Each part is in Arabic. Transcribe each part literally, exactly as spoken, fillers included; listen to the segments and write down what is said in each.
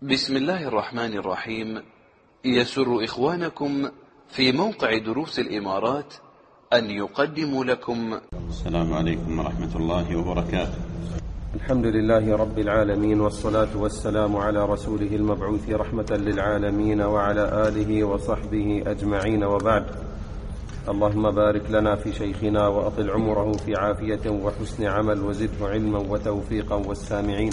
بسم الله الرحمن الرحيم. يسر إخوانكم في موقع دروس الإمارات أن يقدموا لكم. السلام عليكم ورحمة الله وبركاته. الحمد لله رب العالمين، والصلاة والسلام على رسوله المبعوث رحمة للعالمين وعلى آله وصحبه أجمعين، وبعد. اللهم بارك لنا في شيخنا وأطل عمره في عافية وحسن عمل وزده علما وتوفيقا والسامعين.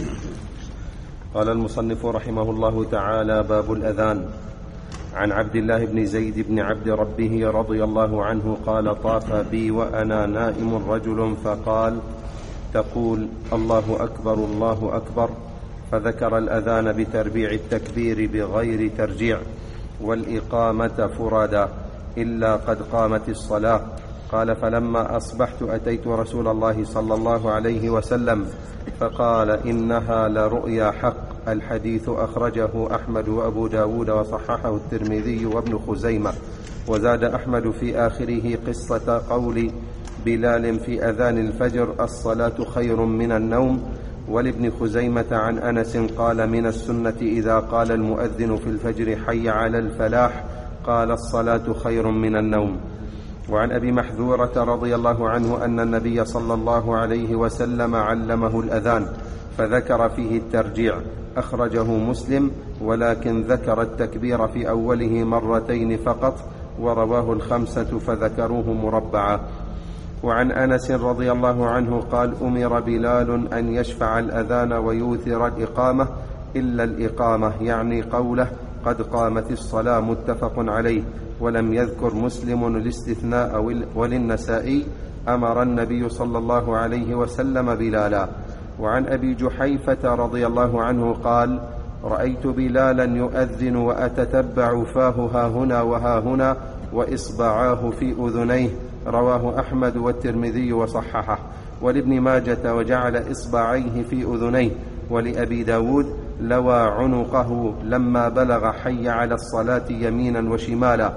قال المصنف رحمه الله تعالى: باب الأذان. عن عبد الله بن زيد بن عبد ربه رضي الله عنه قال: طاف بي وأنا نائم رجل فقال: تقول الله أكبر الله أكبر، فذكر الأذان بتربيع التكبير بغير ترجيع، والإقامة فرادا إلا قد قامت الصلاة. قال: فلما أصبحت أتيت رسول الله صلى الله عليه وسلم فقال: إنها لرؤيا حق. الحديث أخرجه أحمد وأبو داود وصححه الترمذي وابن خزيمة. وزاد أحمد في آخره قصة قول بلال في أذان الفجر: الصلاة خير من النوم. ولابن خزيمة عن أنس قال: من السنة إذا قال المؤذن في الفجر حي على الفلاح قال: الصلاة خير من النوم. وعن أبي محذورة رضي الله عنه أن النبي صلى الله عليه وسلم علمه الأذان فذكر فيه الترجيع. أخرجه مسلم، ولكن ذكر التكبير في أوله مرتين فقط، ورواه الخمسة فذكروه مربعا. وعن أنس رضي الله عنه قال: أمر بلال أن يشفع الأذان ويوثر الإقامة إلا الإقامة، يعني قوله قد قامت الصلاة، متفق عليه. ولم يذكر مسلم الاستثناء. وللنسائي: أمر النبي صلى الله عليه وسلم بلالا. وعن أبي جحيفة رضي الله عنه قال: رأيت بلالا يؤذن وأتتبع فاه ها هنا وها هنا وإصبعاه في أذنيه. رواه أحمد والترمذي وصححه. ولابن ماجة: وجعل إصبعيه في أذنيه. ولأبي داود: لوى عنقه لما بلغ حي على الصلاة يمينا وشمالا.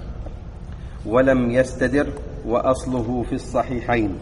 ولم يستدر، وأصله في الصحيحين.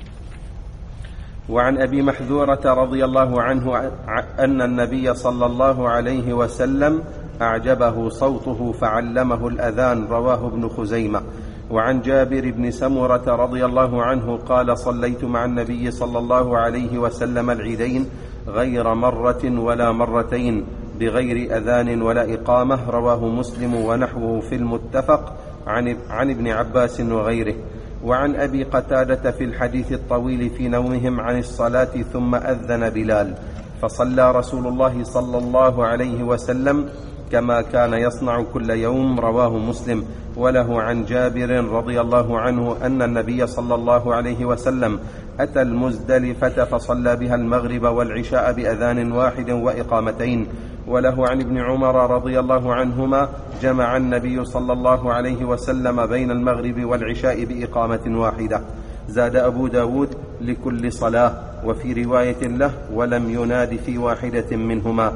وعن أبي محذورة رضي الله عنه أن النبي صلى الله عليه وسلم أعجبه صوته فعلمه الأذان. رواه ابن خزيمة. وعن جابر بن سمرة رضي الله عنه قال: صليت مع النبي صلى الله عليه وسلم العيدين غير مرة ولا مرتين بغير أذان ولا إقامة. رواه مسلم ونحوه في المتفق عن, عن ابن عباس وغيره. وعن أبي قتادة في الحديث الطويل في نومهم عن الصلاة ثم أذن بلال فصلى رسول الله صلى الله عليه وسلم كما كان يصنع كل يوم. رواه مسلم. وله عن جابر رضي الله عنه أن النبي صلى الله عليه وسلم أتى المزدلفة فصلى بها المغرب والعشاء بأذان واحد وإقامتين. وله عن ابن عمر رضي الله عنهما: جمع النبي صلى الله عليه وسلم بين المغرب والعشاء بإقامة واحدة. زاد أبو داود: لكل صلاة. وفي رواية له: ولم يناد في واحدة منهما.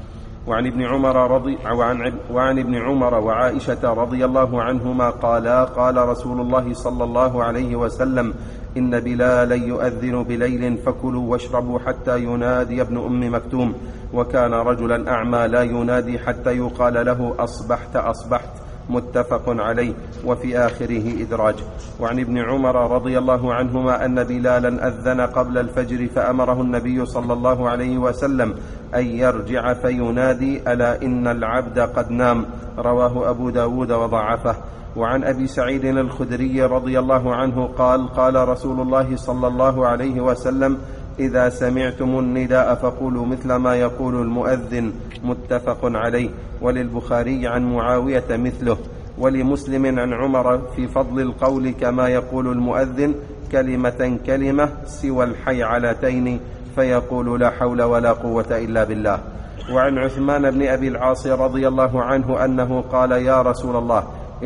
وعن ابن عمر رضي وعن, وعن ابن عمر وعائشة رضي الله عنهما قالا: قال رسول الله صلى الله عليه وسلم: إن بلالا يؤذن بليل فكلوا واشربوا حتى ينادي ابن أم مكتوم. وكان رجلا أعمى لا ينادي حتى يقال له: أصبحت أصبحت. متفق عليه. وفي آخره إدراج. وعن ابن عمر رضي الله عنهما أن بلالا أذن قبل الفجر فأمره النبي صلى الله عليه وسلم أن يرجع فينادي: ألا إن العبد قد نام. رواه أبو داود وضعفه. وعن أبي سعيد الخدري رضي الله عنه قال: قال رسول الله صلى الله عليه وسلم: إذا سمعتم النداء فقولوا مثل ما يقول المؤذن. متفق عليه. وللبخاري عن معاوية مثله. ولمسلم عن عمر في فضل القول كما يقول المؤذن: كلمة كلمة سوى الحيعلتين، فيقول: لا حول ولا قوة إلا بالله. وعن عثمان بن أبي العاص رضي الله عنه أنه قال: يا رسول الله،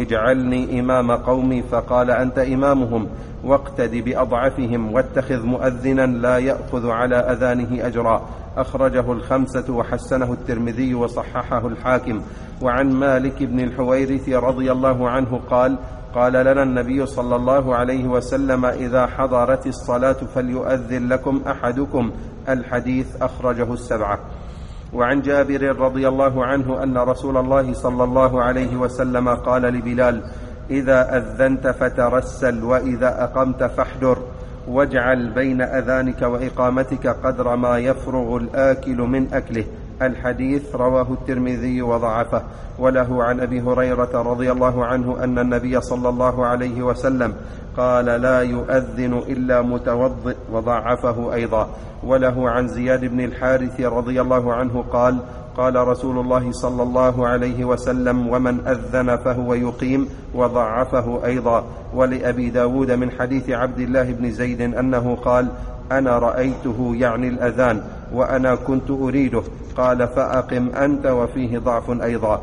اجعلني إمام قومي. فقال: أنت إمامهم، واقتد بأضعفهم، واتخذ مؤذنا لا يأخذ على أذانه أجرا. أخرجه الخمسة وحسنه الترمذي وصححه الحاكم. وعن مالك بن الحويرث رضي الله عنه قال: قال لنا النبي صلى الله عليه وسلم: إذا حضرت الصلاة فليؤذن لكم أحدكم. الحديث أخرجه السبعة. وعن جابر رضي الله عنه أن رسول الله صلى الله عليه وسلم قال لبلال: إذا أذنت فترسل، وإذا أقمت فاحدر، واجعل بين أذانك وإقامتك قدر ما يفرغ الآكل من أكله. الحديث رواه الترمذي وضعفه. وله عن أبي هريرة رضي الله عنه أن النبي صلى الله عليه وسلم قال: لا يؤذن إلا متوضئ، وضعفه أيضا. وله عن زياد بن الحارث رضي الله عنه قال: قال رسول الله صلى الله عليه وسلم: ومن أذن فهو يقيم، وضعفه أيضا. ولأبي داود من حديث عبد الله بن زيد أنه قال: أنا رأيته يعني الأذان، وأنا كنت أريده. قال: فأقم أنت، وفيه ضعف أيضا.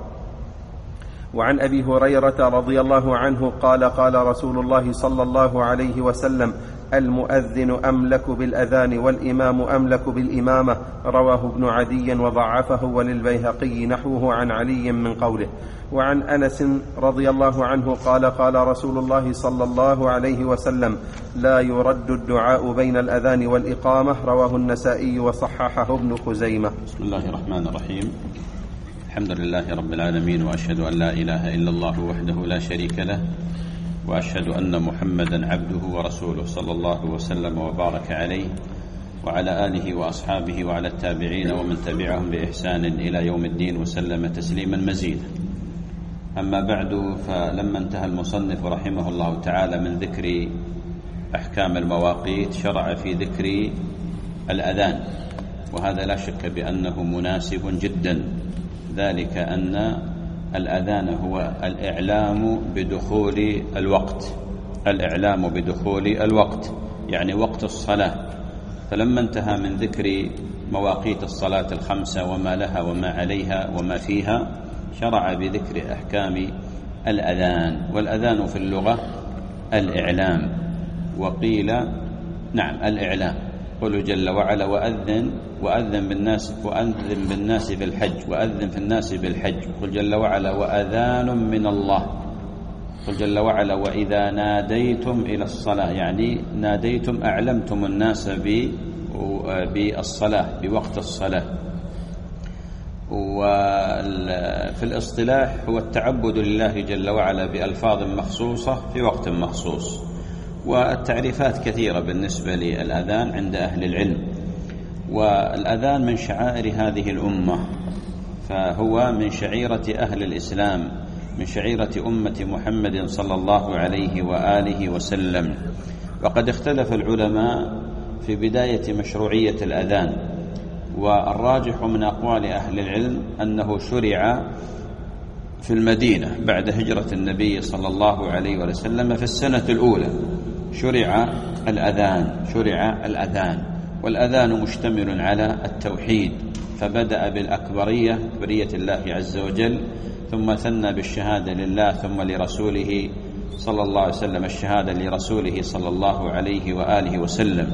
وعن أبي هريرة رضي الله عنه قال: قال رسول الله صلى الله عليه وسلم: المؤذن أملك بالأذان، والإمام أملك بالإمامة. رواه ابن عدي وضعفه، وللبيهقي نحوه عن علي من قوله. وعن أنس رضي الله عنه قال: قال رسول الله صلى الله عليه وسلم: لا يرد الدعاء بين الأذان والإقامة. رواه النسائي وصححه ابن خزيمة. بسم الله الرحمن الرحيم. الحمد لله رب العالمين، وأشهد أن لا إله إلا الله وحده لا شريك له، وأشهد أن محمدا عبده ورسوله صلى الله وسلم وبارك عليه وعلى آله وأصحابه وعلى التابعين ومن تبعهم بإحسان إلى يوم الدين، وسلم تسليما مزيدا. أما بعد، فلما انتهى المصنف رحمه الله تعالى من ذكر أحكام المواقيت، شرع في ذكر الأذان، وهذا لا شك بأنه مناسب جدا، ذلك أن الأذان هو الإعلام بدخول الوقت، الإعلام بدخول الوقت يعني وقت الصلاة. فلما انتهى من ذكر مواقيت الصلاة الخمسة وما لها وما عليها وما فيها، شرع بذكر أحكام الأذان. والأذان في اللغة الإعلام، وقيل نعم الإعلام. قل جل وعلا: وأذن وأذن بالناس وأذن بالناس بالحج، وأذن في الناس بالحج. قل جل وعلا: وأذان من الله. قل جل وعلا: وإذا ناديتم إلى الصلاة، يعني ناديتم أعلمتم الناس بالصلاة، بوقت الصلاة. وفي الاصطلاح هو التعبد لله جل وعلا بألفاظ مخصوصة في وقت مخصوص. والتعريفات كثيرة بالنسبة للأذان عند أهل العلم. والأذان من شعائر هذه الأمة، فهو من شعيرة أهل الإسلام، من شعيرة أمة محمد صلى الله عليه وآله وسلم. وقد اختلف العلماء في بداية مشروعية الأذان، والراجح من أقوال أهل العلم أنه شرع في المدينة بعد هجرة النبي صلى الله عليه وسلم في السنة الأولى، شرع الأذان شرع الأذان والأذان مشتمل على التوحيد، فبدأ بالأكبرية، أكبرية الله عز وجل، ثم ثنى بالشهادة لله، ثم لرسوله صلى الله عليه وسلم الشهادة لرسوله صلى الله عليه وآله وسلم.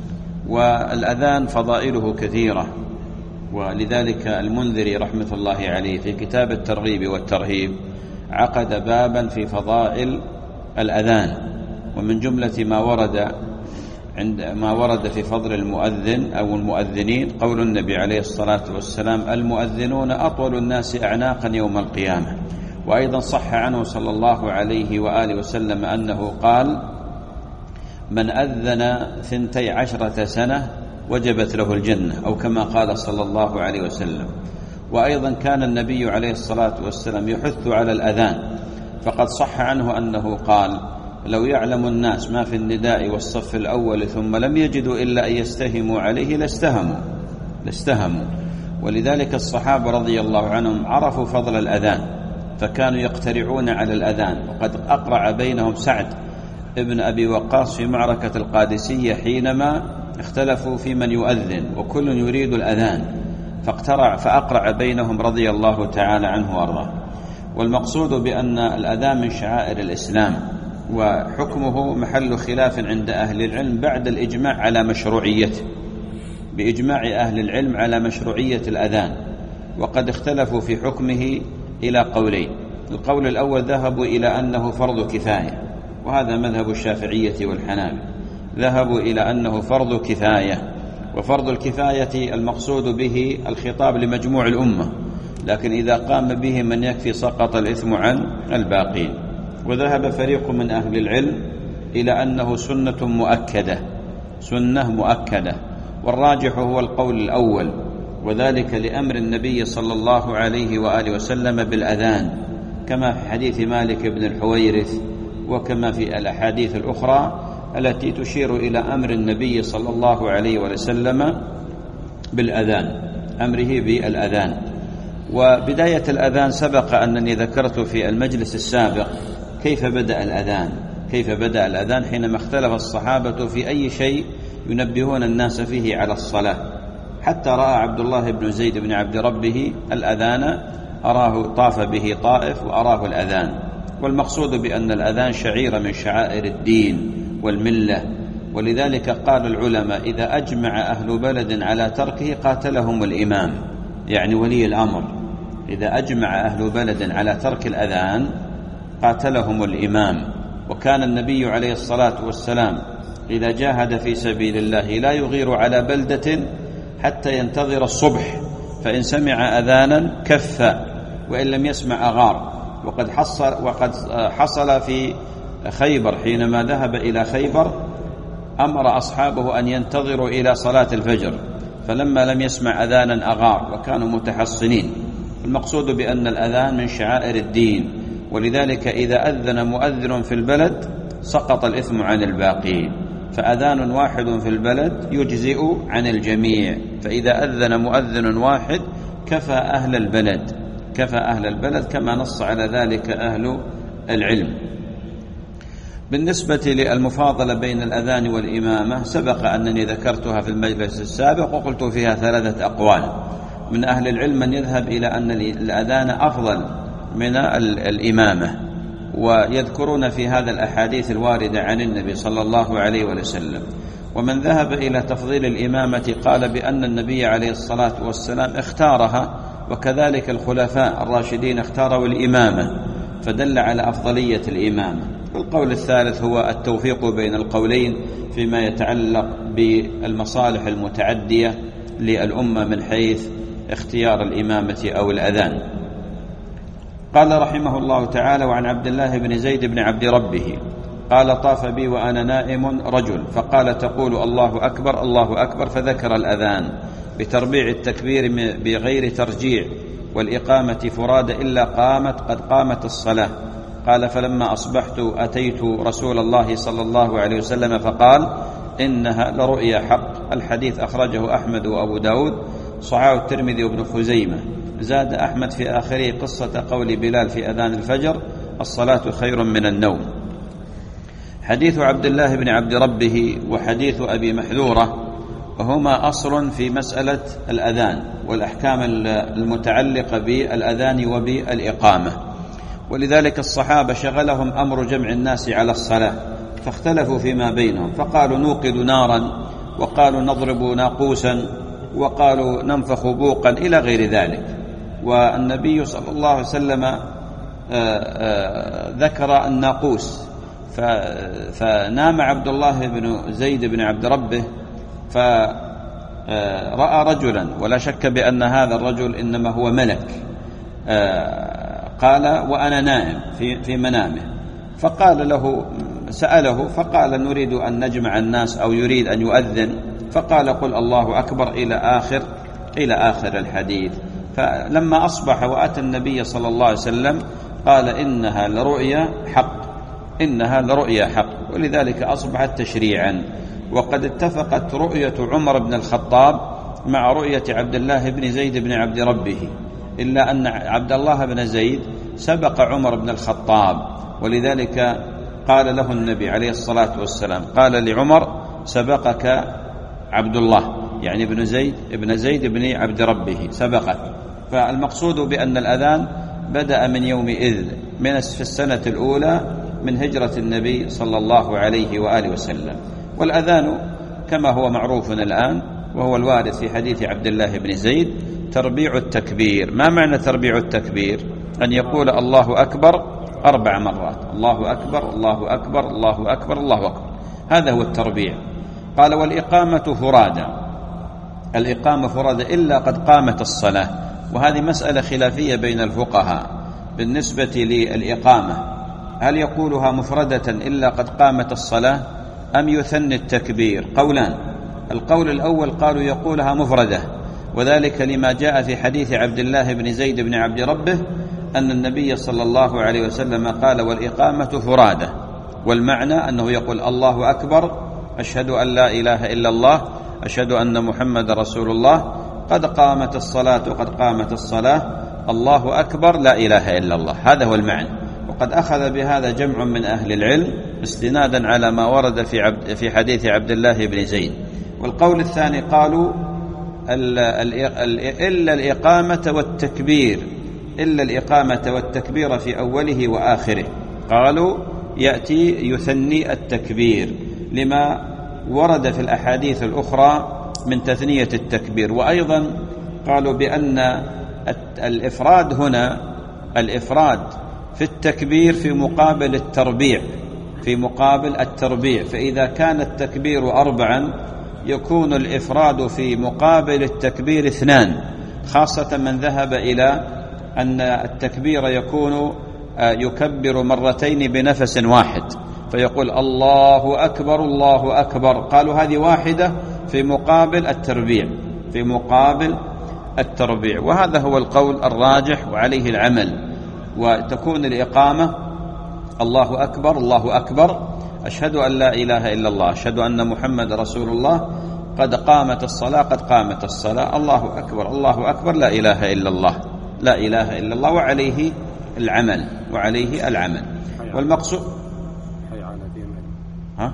والأذان فضائله كثيرة، ولذلك المنذري رحمة الله عليه في كتاب الترغيب والترهيب عقد بابا في فضائل الأذان. ومن جملة ما ورد عند ما ورد في فضل المؤذن أو المؤذنين قول النبي عليه الصلاة والسلام: المؤذنون أطول الناس أعناقا يوم القيامة. وأيضا صح عنه صلى الله عليه وآله وسلم أنه قال: من أذن ثنتي عشرة سنة وجبت له الجنة، أو كما قال صلى الله عليه وسلم. وأيضا كان النبي عليه الصلاة والسلام يحث على الأذان، فقد صح عنه أنه قال: لو يعلم الناس ما في النداء والصف الأول ثم لم يجدوا إلا أن يستهموا عليه لاستهموا لاستهموا ولذلك الصحابة رضي الله عنهم عرفوا فضل الأذان، فكانوا يقترعون على الأذان. وقد أقرع بينهم سعد ابن أبي وقاص في معركة القادسية حينما اختلفوا في من يؤذن، وكل يريد الأذان، فاقترع فأقرع بينهم رضي الله تعالى عنه وارضاه. والمقصود بأن الأذان من شعائر الإسلام، وحكمه محل خلاف عند أهل العلم بعد الإجماع على مشروعيته، بإجماع أهل العلم على مشروعية الأذان. وقد اختلفوا في حكمه إلى قولين. القول الأول ذهبوا إلى أنه فرض كفاية، وهذا مذهب الشافعية والحنابلة، ذهبوا إلى أنه فرض كفاية، وفرض الكفاية المقصود به الخطاب لمجموع الأمة، لكن إذا قام به من يكفي سقط الإثم عن الباقين. وذهب فريق من أهل العلم إلى أنه سنة مؤكدة، سنة مؤكدة، والراجح هو القول الأول، وذلك لأمر النبي صلى الله عليه وآله وسلم بالأذان، كما في حديث مالك بن الحويرث، وكما في الأحاديث الأخرى التي تشير إلى أمر النبي صلى الله عليه وسلم بالأذان، أمره بالأذان. وبداية الأذان سبق أنني ذكرت في المجلس السابق كيف بدأ الأذان، كيف بدأ الأذان حينما اختلف الصحابة في أي شيء ينبهون الناس فيه على الصلاة، حتى رأى عبد الله بن زيد بن عبد ربه الأذان، أراه طاف به طائف وأراه الأذان. والمقصود بأن الأذان شعيرة من شعائر الدين والملة، ولذلك قال العلماء إذا أجمع أهل بلد على تركه قاتلهم الإمام، يعني ولي الأمر. إذا أجمع أهل بلد على ترك الأذان قاتلهم الإمام. وكان النبي عليه الصلاة والسلام إذا جاهد في سبيل الله لا يغير على بلدة حتى ينتظر الصبح، فإن سمع أذانا كف، وإن لم يسمع أغار. وقد حصل, وقد حصل في خيبر حينما ذهب إلى خيبر أمر أصحابه أن ينتظروا إلى صلاة الفجر، فلما لم يسمع أذانا أغار وكانوا متحصنين. المقصود بأن الأذان من شعائر الدين، ولذلك إذا أذن مؤذن في البلد سقط الإثم عن الباقين، فأذان واحد في البلد يجزئ عن الجميع، فإذا أذن مؤذن واحد كفى أهل البلد، كفى أهل البلد، كما نص على ذلك أهل العلم. بالنسبة للمفاضلة بين الأذان والإمامة سبق أنني ذكرتها في المجلس السابق وقلت فيها ثلاثة أقوال. من أهل العلم من يذهب إلى أن الأذان أفضل من الإمامة، ويذكرون في هذا الأحاديث الواردة عن النبي صلى الله عليه وسلم. ومن ذهب إلى تفضيل الإمامة قال بأن النبي عليه الصلاة والسلام اختارها، وكذلك الخلفاء الراشدين اختاروا الإمامة، فدل على أفضلية الإمامة. والقول الثالث هو التوفيق بين القولين فيما يتعلق بالمصالح المتعدية للأمة من حيث اختيار الإمامة أو الأذان. قال رحمه الله تعالى: وعن عبد الله بن زيد بن عبد ربه قال: طاف بي وأنا نائم رجل فقال: تقول الله أكبر الله أكبر، فذكر الأذان بتربيع التكبير بغير ترجيع، والإقامة فراد إلا قامت قد قامت الصلاة. قال: فلما أصبحت أتيت رسول الله صلى الله عليه وسلم فقال: إنها لرؤيا حق. الحديث أخرجه أحمد وأبو داود، صححه الترمذي وابن خزيمة. زاد أحمد في آخره قصة قول بلال في أذان الفجر: الصلاة خير من النوم. حديث عبد الله بن عبد ربه وحديث أبي محذورة وهما أصل في مسألة الأذان والأحكام المتعلقة بالأذان وبالإقامة، ولذلك الصحابة شغلهم أمر جمع الناس على الصلاة، فاختلفوا فيما بينهم، فقالوا نوقد نارا، وقالوا نضرب ناقوسا، وقالوا ننفخ بوقا، إلى غير ذلك. والنبي صلى الله عليه وسلم ذكر الناقوس، فنام عبد الله بن زيد بن عبد ربه فرأى رجلا، ولا شك بأن هذا الرجل إنما هو ملك. قال: وأنا نائم في, في منامه. فقال له، سأله فقال: نريد أن نجمع الناس، أو يريد أن يؤذن. فقال: قل الله أكبر إلى آخر إلى آخر الحديث. فلما أصبح وأتى النبي صلى الله عليه وسلم قال: إنها لرؤيا حق، إنها لرؤيا حق. ولذلك أصبحت تشريعا. وقد اتفقت رؤية عمر بن الخطاب مع رؤية عبد الله بن زيد بن عبد ربه، إلا أن عبد الله بن زيد سبق عمر بن الخطاب، ولذلك قال له النبي عليه الصلاة والسلام، قال لعمر: سبقك عبد الله، يعني ابن زيد ابن زيد بن عبد ربه سبقك. فالمقصود بأن الأذان بدأ من يومئذ من في السنة الأولى من هجرة النبي صلى الله عليه وآله وسلم. والأذان كما هو معروف الآن وهو الوارد في حديث عبد الله بن زيد تربيع التكبير. ما معنى تربيع التكبير؟ أن يقول الله أكبر أربع مرات، الله أكبر الله أكبر الله أكبر الله أكبر، هذا هو التربيع. قال: والإقامة فرادى، الإقامة فرادى إلا قد قامت الصلاة، وهذه مسألة خلافية بين الفقهاء بالنسبة للإقامة، هل يقولها مفردة إلا قد قامت الصلاة أم يثني التكبير؟ قولان. القول الأول قالوا يقولها مفردة، وذلك لما جاء في حديث عبد الله بن زيد بن عبد ربه أن النبي صلى الله عليه وسلم قال والإقامة فرادة، والمعنى أنه يقول الله أكبر، أشهد أن لا إله إلا الله، أشهد أن محمد رسول الله، قد قامت الصلاة قد قامت الصلاة، الله أكبر، لا إله إلا الله. هذا هو المعنى. وقد أخذ بهذا جمع من أهل العلم استنادا على ما ورد في, عبد في حديث عبد الله بن زيد. والقول الثاني قالوا إلا الإقامة والتكبير، إلا الإقامة والتكبير في أوله وآخره. قالوا يأتي يثني التكبير لما ورد في الأحاديث الأخرى من تثنية التكبير. وأيضا قالوا بأن الإفراد هنا الإفراد في التكبير في مقابل التربيع، في مقابل التربيع، فإذا كان التكبير أربعا يكون الإفراد في مقابل التكبير اثنان، خاصة من ذهب إلى أن التكبير يكون يكبر مرتين بنفس واحد، فيقول الله أكبر الله أكبر. قالوا هذه واحدة في مقابل التربيع، في مقابل التربيع، وهذا هو القول الراجح وعليه العمل. وتكون الإقامة الله أكبر الله أكبر، أشهد أن لا إله إلا الله، أشهد أن محمد رسول الله، قد قامت الصلاة قد قامت الصلاة، الله أكبر الله أكبر، لا إله إلا الله لا إله إلا الله، وعليه العمل وعليه العمل. والمقصود حي على دين ها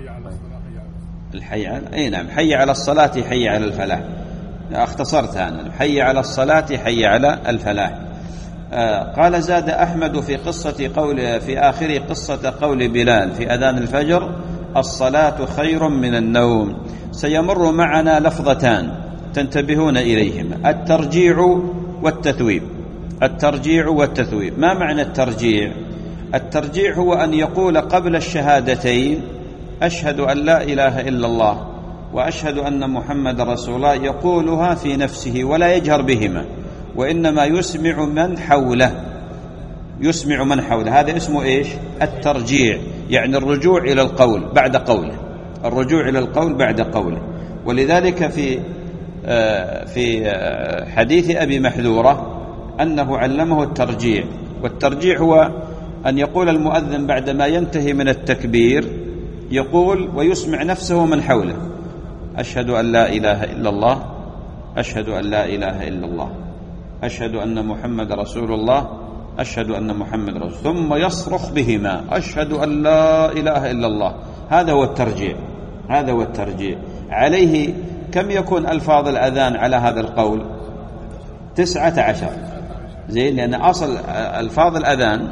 الحي على أي نعم حي على الصلاة حي على الفلاح، اختصرتها أنا، حي على الصلاة حي على الفلاح. آه قال زاد أحمد في قصة قول في آخر قصة قول بلال في أذان الفجر الصلاة خير من النوم. سيمر معنا لفظتان تنتبهون إليهما، الترجيع والتثويب. الترجيع والتثويب، ما معنى الترجيع؟ الترجيع هو أن يقول قبل الشهادتين أشهد أن لا إله إلا الله وأشهد أن محمد رسول الله، يقولها في نفسه ولا يجهر بهما، وإنما يسمع من حوله، يسمع من حوله. هذا اسمه إيش؟ الترجيع، يعني الرجوع إلى القول بعد قوله، الرجوع إلى القول بعد قوله. ولذلك في في حديث أبي محذورة أنه علمه الترجيع، والترجيع هو أن يقول المؤذن بعدما ينتهي من التكبير يقول ويسمع نفسه من حوله أشهد أن لا إله إلا الله، أشهد أن لا إله إلا الله، أشهد أن محمد رسول الله، أشهد أن محمد رسول، ثم يصرخ بهما أشهد أن لا إله إلا الله. هذا هو الترجيع، هذا هو الترجيع. عليه كم يكون ألفاظ الأذان على هذا القول؟ تسعة عشر، زين، لأن أصل ألفاظ الأذان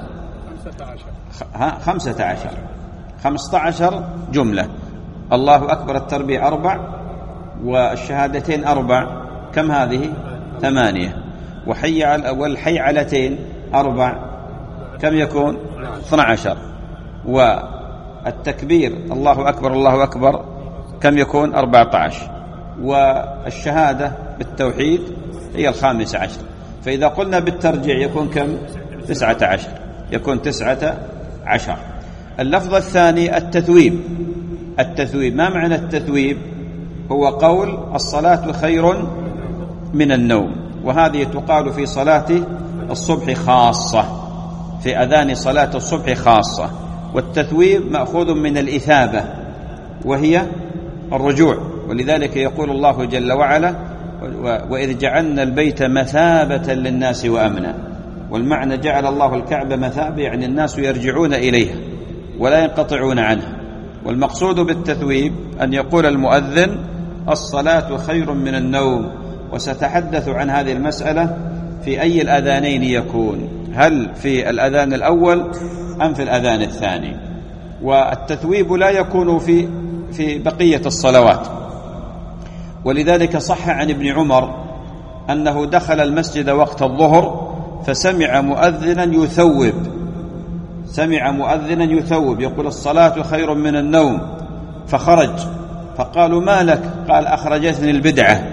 خمسة عشر، خمسة عشر جملة. الله أكبر التربيع أربع، والشهادتين أربع، كم هذه؟ ثمانية. وحي على والحي علتين أربع، كم يكون؟ اثنى عشر. والتكبير الله أكبر الله أكبر كم يكون؟ أربعة عشر. والشهادة بالتوحيد هي الخامسة عشر. فإذا قلنا بالترجيع يكون كم؟ تسعة عشر، يكون تسعة عشر. اللفظ الثاني التثويب. التثويب، ما معنى التثويب؟ هو قول الصلاة خير من النوم، وهذه تقال في صلاة الصبح خاصة، في أذان صلاة الصبح خاصة. والتثويب مأخوذ من الإثابة وهي الرجوع، ولذلك يقول الله جل وعلا وإذ جعلنا البيت مثابة للناس وأمنا. والمعنى جعل الله الكعبة مثابة، يعني الناس يرجعون إليها ولا ينقطعون عنها. والمقصود بالتثويب أن يقول المؤذن الصلاة خير من النوم. وستحدث عن هذه المسألة في أي الأذانين يكون، هل في الأذان الأول أم في الأذان الثاني. والتثويب لا يكون في في بقية الصلوات. ولذلك صح عن ابن عمر أنه دخل المسجد وقت الظهر فسمع مؤذنا يثوب، سمع مؤذنا يثوب يقول الصلاة خير من النوم، فخرج فقالوا ما لك؟ قال أخرجتني البدعة،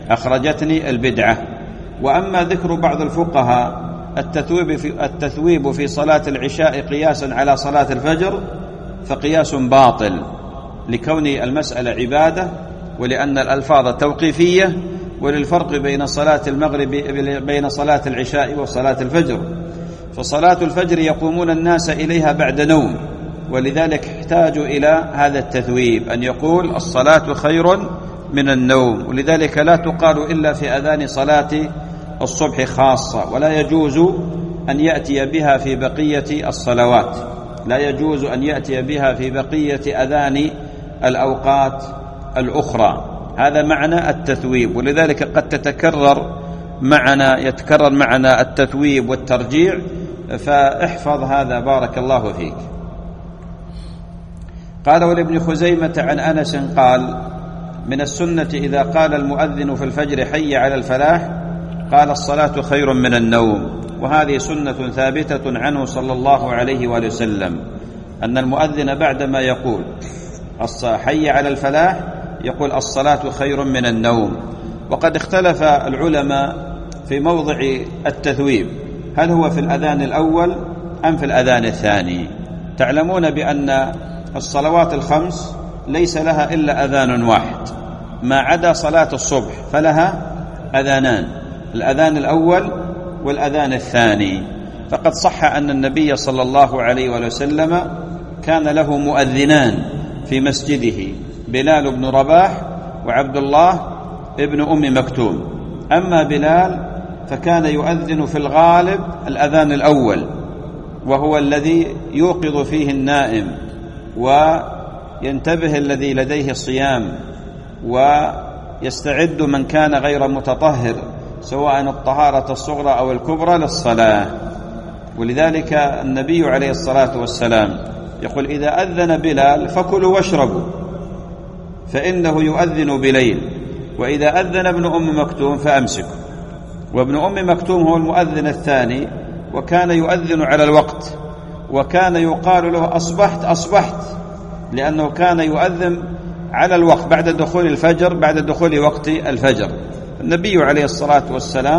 أخرجتني البدعة. وأما ذكر بعض الفقهاء التثويب في, التثويب في صلاة العشاء قياسا على صلاة الفجر فقياس باطل، لكون المسألة عبادة ولأن الألفاظ توقيفية، وللفرق بين صلاة المغرب بين صلاة العشاء وصلاة الفجر. فصلاة الفجر يقومون الناس إليها بعد نوم، ولذلك احتاجوا إلى هذا التثويب، أن يقول الصلاة خير من النوم، ولذلك لا تقال إلا في أذان صلاة الصبح خاصة، ولا يجوز أن يأتي بها في بقية الصلوات، لا يجوز أن يأتي بها في بقية أذان الأوقات الأخرى. هذا معنى التثويب، ولذلك قد تتكرر معنا يتكرر معنا التثويب والترجيع، فاحفظ هذا بارك الله فيك. قال ولابن خزيمة عن أنس قال: من السنة إذا قال المؤذن في الفجر حي على الفلاح قال الصلاة خير من النوم. وهذه سنة ثابتة عنه صلى الله عليه وآله وسلم، أن المؤذن بعدما يقول حي على الفلاح يقول الصلاة خير من النوم. وقد اختلف العلماء في موضع التثويب، هل هو في الأذان الأول أم في الأذان الثاني؟ تعلمون بأن الصلوات الخمس ليس لها إلا أذان واحد، ما عدا صلاة الصبح فلها أذانان، الأذان الأول والأذان الثاني. فقد صح أن النبي صلى الله عليه وسلم كان له مؤذنان في مسجده، بلال بن رباح وعبد الله ابن أم مكتوم. أما بلال فكان يؤذن في الغالب الأذان الأول، وهو الذي يوقظ فيه النائم وينتبه الذي لديه صيام، ويستعد من كان غير متطهر سواء الطهارة الصغرى أو الكبرى للصلاة. ولذلك النبي عليه الصلاة والسلام يقول: إذا أذن بلال فكلوا واشربوا فإنه يؤذن بليل، وإذا أذن ابن أم مكتوم فأمسكوا. وابن أم مكتوم هو المؤذن الثاني، وكان يؤذن على الوقت، وكان يقال له أصبحت أصبحت، لأنه كان يؤذن على الوقت بعد دخول الفجر، بعد دخول وقت الفجر. النبي عليه الصلاة والسلام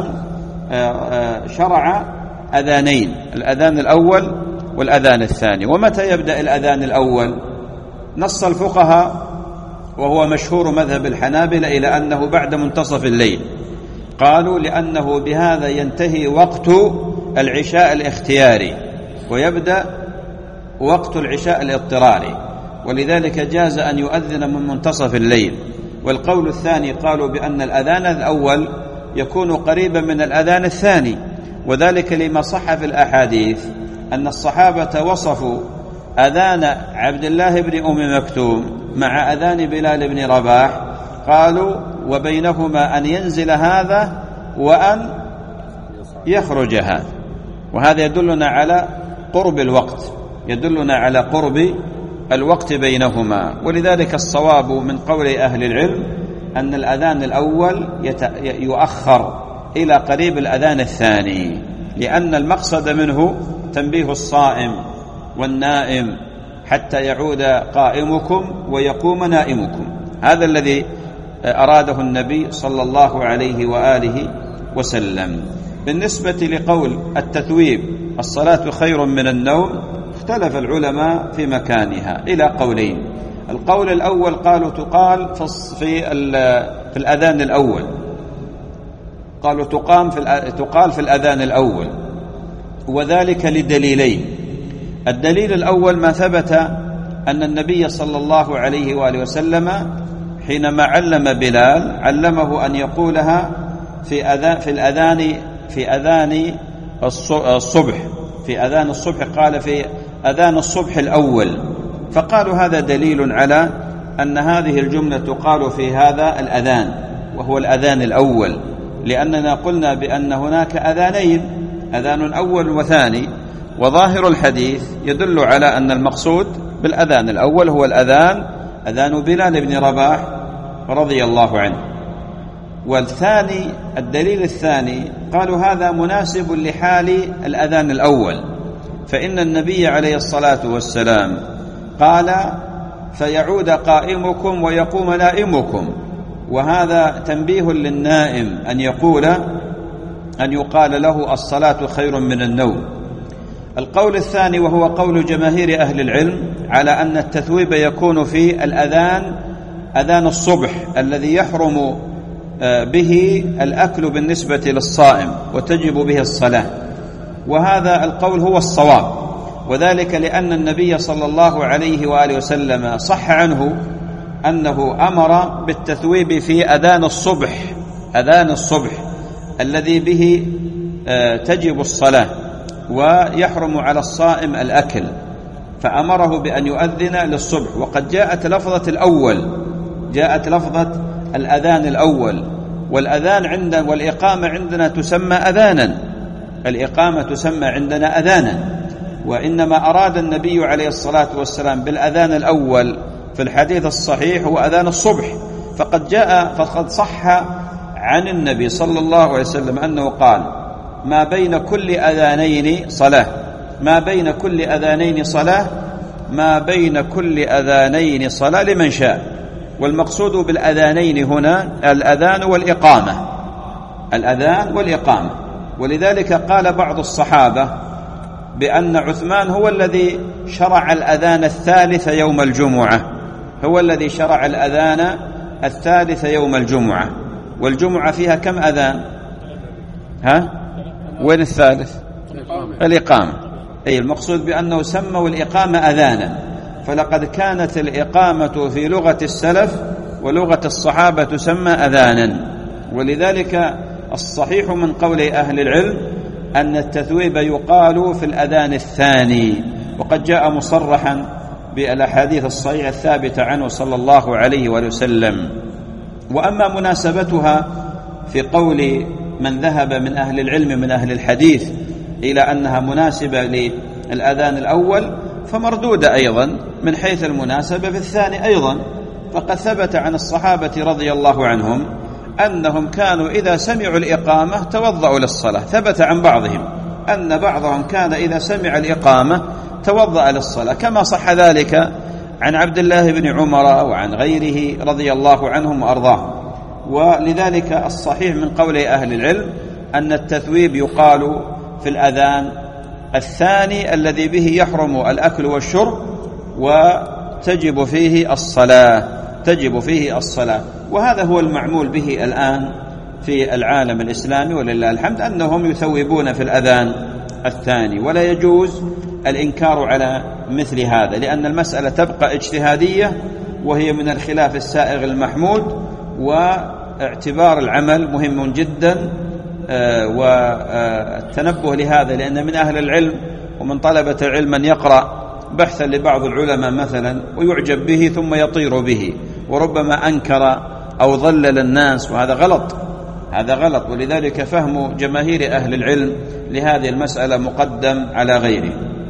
شرع أذانين، الأذان الأول والأذان الثاني. ومتى يبدأ الأذان الأول؟ نص الفقهاء وهو مشهور مذهب الحنابلة إلى أنه بعد منتصف الليل، قالوا لأنه بهذا ينتهي وقت العشاء الاختياري ويبدأ وقت العشاء الاضطراري، ولذلك جاز أن يؤذن من منتصف الليل. والقول الثاني قالوا بأن الأذان الأول يكون قريبا من الأذان الثاني، وذلك لما صح في الأحاديث أن الصحابة وصفوا أذان عبد الله بن أم مكتوم مع أذان بلال بن رباح، قالوا وبينهما أن ينزل هذا وأن يخرج هذا، وهذا يدلنا على قرب الوقت، يدلنا على قرب الوقت بينهما. ولذلك الصواب من قول أهل العلم أن الأذان الأول يؤخر إلى قريب الأذان الثاني، لأن المقصد منه تنبيه الصائم والنائم حتى يعود قائمكم ويقوم نائمكم. هذا الذي أراده النبي صلى الله عليه وآله وسلم. بالنسبة لقول التثويب الصلاة خير من النوم اختلف العلماء في مكانها إلى قولين. القول الأول قالوا تقال في في الأذان الأول، قالوا تقام في تقال في الأذان الأول، وذلك لدليلين. الدليل الأول ما ثبت أن النبي صلى الله عليه وآله وسلم حينما علم بلال علمه أن يقولها في أذان في الأذان في أذان الصبح في أذان الصبح قال في أذان الصبح الأول، فقالوا هذا دليل على أن هذه الجملة تقال في هذا الأذان وهو الأذان الأول، لأننا قلنا بأن هناك أذانين، أذان أول وثاني، وظاهر الحديث يدل على أن المقصود بالأذان الأول هو الأذان أذان بلال بن رباح رضي الله عنه. والثاني الدليل الثاني قالوا هذا مناسب لحال الأذان الأول، فإن النبي عليه الصلاة والسلام قال فيعود قائمكم ويقوم نائمكم، وهذا تنبيه للنائم أن يقول أن يقال له الصلاة خير من النوم. القول الثاني وهو قول جماهير أهل العلم على أن التثويب يكون في الأذان، أذان الصبح الذي يحرم به الأكل بالنسبة للصائم وتجب به الصلاة، وهذا القول هو الصواب، وذلك لأن النبي صلى الله عليه وآله وسلم صح عنه أنه أمر بالتثويب في أذان الصبح، أذان الصبح الذي به تجب الصلاة ويحرم على الصائم الأكل، فأمره بأن يؤذن للصبح. وقد جاءت لفظة الأول، جاءت لفظة الأذان الأول، والأذان عندنا والإقامة عندنا تسمى أذانا، الإقامة تسمى عندنا أذانا، وإنما أراد النبي عليه الصلاة والسلام بالأذان الأول في الحديث الصحيح هو أذان الصبح. فقد جاء فقد صح عن النبي صلى الله عليه وسلم أنه قال: ما بين كل أذانين صلاة، ما بين كل أذانين صلاة، ما بين كل أذانين صلاة لمن شاء. والمقصود بالأذانين هنا الأذان والإقامة، الأذان والإقامة. ولذلك قال بعض الصحابة بأن عثمان هو الذي شرع الأذان الثالث يوم الجمعة، هو الذي شرع الأذان الثالث يوم الجمعة، والجمعة فيها كم أذان؟ ها؟ وين الثالث؟ الإقامة. أي المقصود بأنه سموا الإقامة أذانا، فلقد كانت الإقامة في لغة السلف ولغة الصحابة تسمى أذانا. ولذلك الصحيح من قول أهل العلم أن التثويب يقال في الأذان الثاني، وقد جاء مصرحا بالأحاديث الصحيحة الثابتة عنه صلى الله عليه وسلم. وأما مناسبتها في قول من ذهب من أهل العلم من أهل الحديث إلى أنها مناسبة للأذان الأول فمردودة أيضا من حيث المناسبة في الثاني أيضا. فقد ثبت عن الصحابة رضي الله عنهم أنهم كانوا إذا سمعوا الإقامة توضأوا للصلاة. ثبت عن بعضهم أن بعضهم كان إذا سمع الإقامة توضأ للصلاة، كما صح ذلك عن عبد الله بن عمر وعن غيره رضي الله عنهم وأرضاهم. ولذلك الصحيح من قول أهل العلم أن التثويب يقال في الأذان الثاني الذي به يحرم الأكل والشرب وتجب فيه الصلاة، تجب فيه الصلاة. وهذا هو المعمول به الآن في العالم الإسلامي ولله الحمد، أنهم يثوبون في الأذان الثاني، ولا يجوز الإنكار على مثل هذا، لأن المسألة تبقى اجتهادية وهي من الخلاف السائغ المحمود، واعتبار العمل مهم جدا، والتنبه لهذا، لأن من أهل العلم ومن طلبة العلم من يقرأ بحثا لبعض العلماء مثلا ويعجب به ثم يطير به، وربما أنكر أو ضلل الناس، وهذا غلط، هذا غلط. ولذلك فهم جماهير أهل العلم لهذه المسألة مقدم على غيره.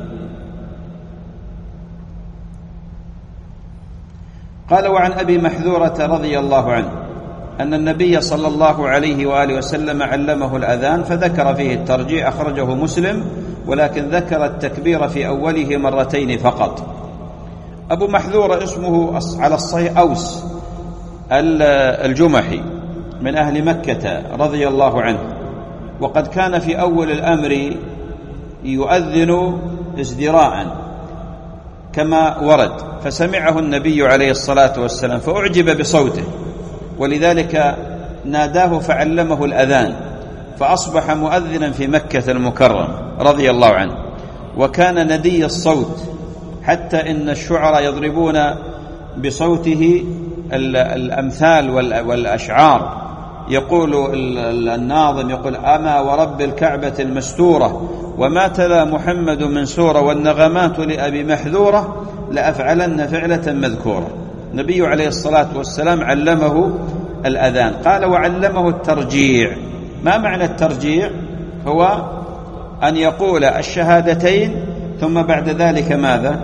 قال: وعن أبي محذورة رضي الله عنه أن النبي صلى الله عليه وآله وسلم علمه الأذان فذكر فيه الترجيع، أخرجه مسلم، ولكن ذكر التكبير في أوله مرتين فقط. أبو محذورة اسمه على الصحيح أوس الجمحي من أهل مكة رضي الله عنه، وقد كان في أول الأمر يؤذن ازدراءً كما ورد، فسمعه النبي عليه الصلاة والسلام فأعجب بصوته، ولذلك ناداه فعلمه الأذان، فأصبح مؤذنا في مكة المكرم رضي الله عنه. وكان ندي الصوت، حتى إن الشعراء يضربون بصوته الأمثال والأشعار. يقول الناظم يقول: أما ورب الكعبة المستورة وما تلا محمد من سورة والنغمات لأبي محذورة لأفعلن فعلة مذكورة. النبي عليه الصلاة والسلام علمه الأذان. قال: وعلمه الترجيع. ما معنى الترجيع؟ هو أن يقول الشهادتين ثم بعد ذلك ماذا؟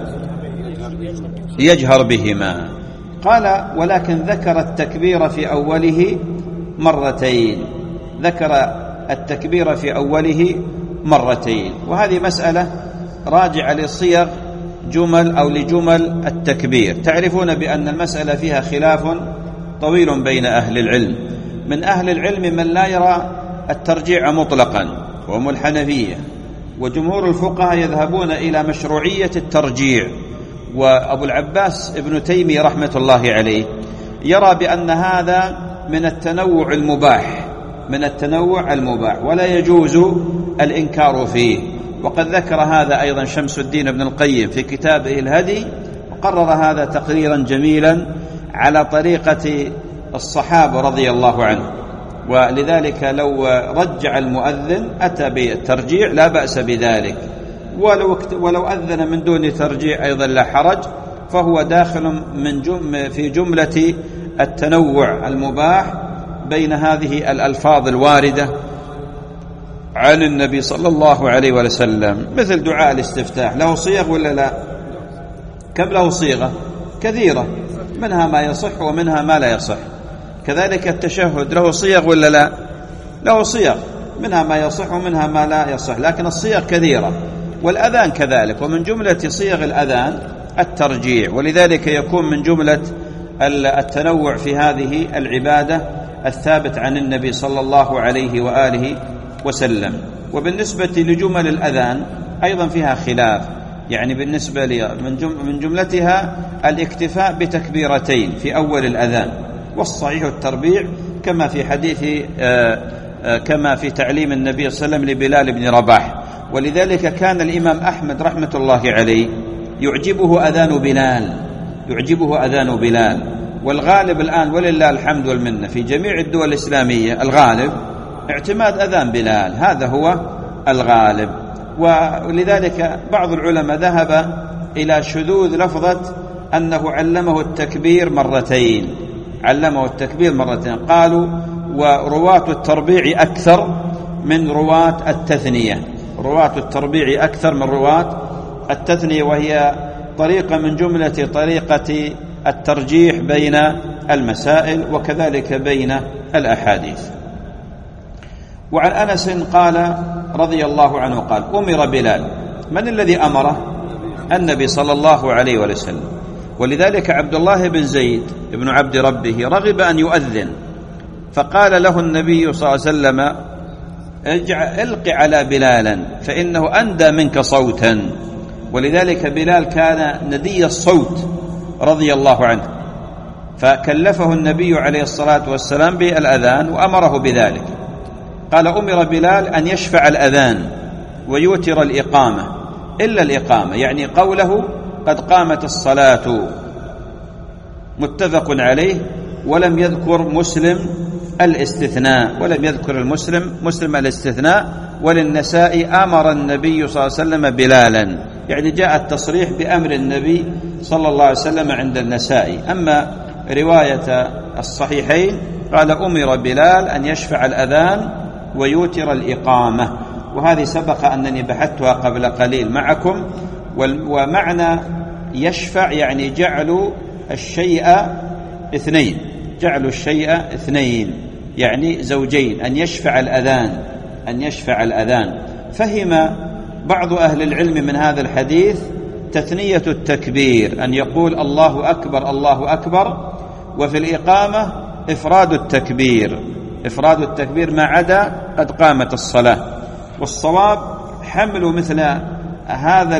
يجهر بهما. قال: ولكن ذكر التكبير في أوله مرتين، ذكر التكبير في أوله مرتين. وهذه مسألة راجعة لصيغ جمل أو لجمل التكبير. تعرفون بأن المسألة فيها خلاف طويل بين أهل العلم. من أهل العلم من لا يرى الترجيع مطلقا وهم الحنفية، وجمهور الفقهاء يذهبون إلى مشروعية الترجيع. وأبو العباس ابن تيمية رحمة الله عليه يرى بأن هذا من التنوع المباح من التنوع المباح ولا يجوز الإنكار فيه. وقد ذكر هذا أيضا شمس الدين ابن القيم في كتابه الهدي، وقرر هذا تقريرا جميلا على طريقة الصحابة رضي الله عنهم. ولذلك لو رجع المؤذن أتى بالترجيع لا بأس بذلك، ولو ولو أذن من دون ترجيع أيضا لا حرج، فهو داخل من جم في جملة التنوع المباح بين هذه الألفاظ الواردة عن النبي صلى الله عليه وسلم. مثل دعاء الاستفتاح له صيغ ولا لا؟ كم له صيغة؟ كثيرة، منها ما يصح ومنها ما لا يصح. كذلك التشهد له صيغ ولا لا؟ له صيغ، منها ما يصح ومنها ما لا يصح، لكن الصيغ كثيرة. والأذان كذلك، ومن جملة صيغ الأذان الترجيع، ولذلك يكون من جملة التنوع في هذه العبادة الثابت عن النبي صلى الله عليه وآله وسلم. وبالنسبة لجمل الأذان أيضا فيها خلاف، يعني بالنسبة لي من جملتها الاكتفاء بتكبيرتين في أول الأذان، والصحيح التربيع كما في حديث كما في تعليم النبي صلى الله عليه وسلم لبلال بن رباح. ولذلك كان الإمام أحمد رحمة الله عليه يعجبه أذان بلال يعجبه أذان بلال والغالب الآن ولله الحمد والمنة في جميع الدول الإسلامية الغالب اعتماد أذان بلال، هذا هو الغالب. ولذلك بعض العلماء ذهب إلى شذوذ لفظة أنه علمه التكبير مرتين علمه التكبير مرتين قالوا ورواة التربيع أكثر من رواة التثنية رواة التربيع أكثر من رواة التثنية، وهي طريقة من جملة طريقة الترجيح بين المسائل وكذلك بين الأحاديث. وعن أنس قال رضي الله عنه قال أمر بلال. من الذي أمره؟ النبي صلى الله عليه وسلم. ولذلك عبد الله بن زيد ابن عبد ربه رغب أن يؤذن، فقال له النبي صلى الله عليه وسلم الق على بلالا فإنه أندى منك صوتا. ولذلك بلال كان ندي الصوت رضي الله عنه، فكلفه النبي عليه الصلاة والسلام بالأذان وأمره بذلك. قال أمر بلال أن يشفع الأذان ويوتر الإقامة إلا الإقامة، يعني قوله قد قامت الصلاة، متفق عليه. ولم يذكر مسلم الاستثناء ولم يذكر المسلم مسلم الاستثناء. وللنسائي أمر النبي صلى الله عليه وسلم بلالا، يعني جاء التصريح بأمر النبي صلى الله عليه وسلم عند النسائي. أما رواية الصحيحين قال أمر بلال أن يشفع الأذان ويوتر الإقامة، وهذه سبق أنني بحثتها قبل قليل معكم. ومعنى يشفع يعني جعل الشيء اثنين جعل الشيء اثنين يعني زوجين، أن يشفع الأذان أن يشفع الأذان. فهم بعض أهل العلم من هذا الحديث تثنية التكبير، أن يقول الله أكبر الله أكبر، وفي الإقامة إفراد التكبير إفراد التكبير ما عدا قد قامت الصلاة. والصواب حمل مثل هذا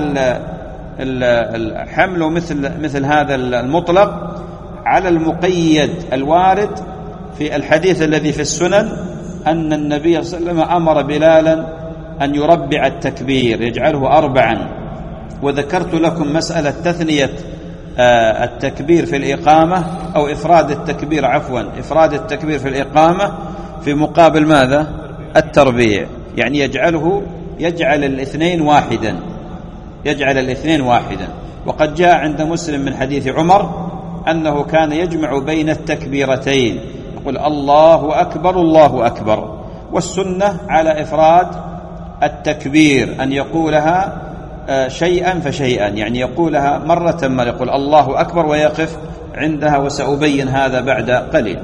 الحمل مثل مثل هذا المطلق على المقيد الوارد في الحديث الذي في السنن أن النبي صلى الله عليه وسلم أمر بلالا أن يربع التكبير يجعله أربعا. وذكرت لكم مسألة تثنية التكبير في الإقامة أو إفراد التكبير عفوا إفراد التكبير في الإقامة في مقابل ماذا؟ التربيع، يعني يجعله يجعل الاثنين واحدا يجعل الاثنين واحدا. وقد جاء عند مسلم من حديث عمر أنه كان يجمع بين التكبيرتين، يقول الله أكبر الله أكبر. والسنة على إفراد التكبير أن يقولها شيئا فشيئا، يعني يقولها مرة ما يقول الله أكبر ويقف عندها، وسأبين هذا بعد قليل.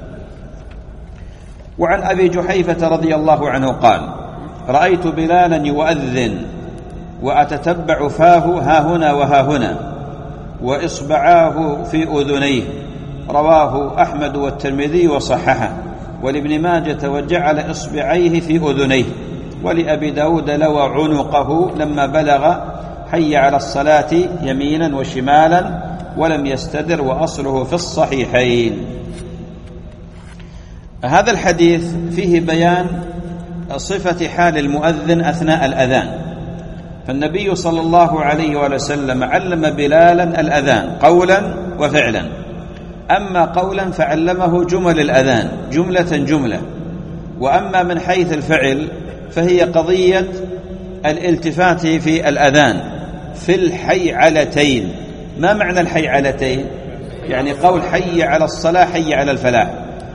وعن أبي جحيفة رضي الله عنه قال رأيت بلالا يؤذن وأتتبع فاه ها هنا وها هنا وإصبعاه في أذنيه رواه أحمد والترمذي وصححه، ولابن ماجة وجعل إصبعيه في أذنيه، ولأبي داود لوى عنقه لما بلغ حي على الصلاة يمينا وشمالا ولم يستدر، وأصله في الصحيحين. هذا الحديث فيه بيان صفة حال المؤذن أثناء الأذان، فالنبي صلى الله عليه وسلم علم بلالا الأذان قولا وفعلا، أما قولا فعلمه جمل الأذان جملة جملة، وأما من حيث الفعل فهي قضية الالتفات في الأذان في الحيعلتين. ما معنى الحيعلتين؟ يعني قول حي على الصلاة حي على الفلاح،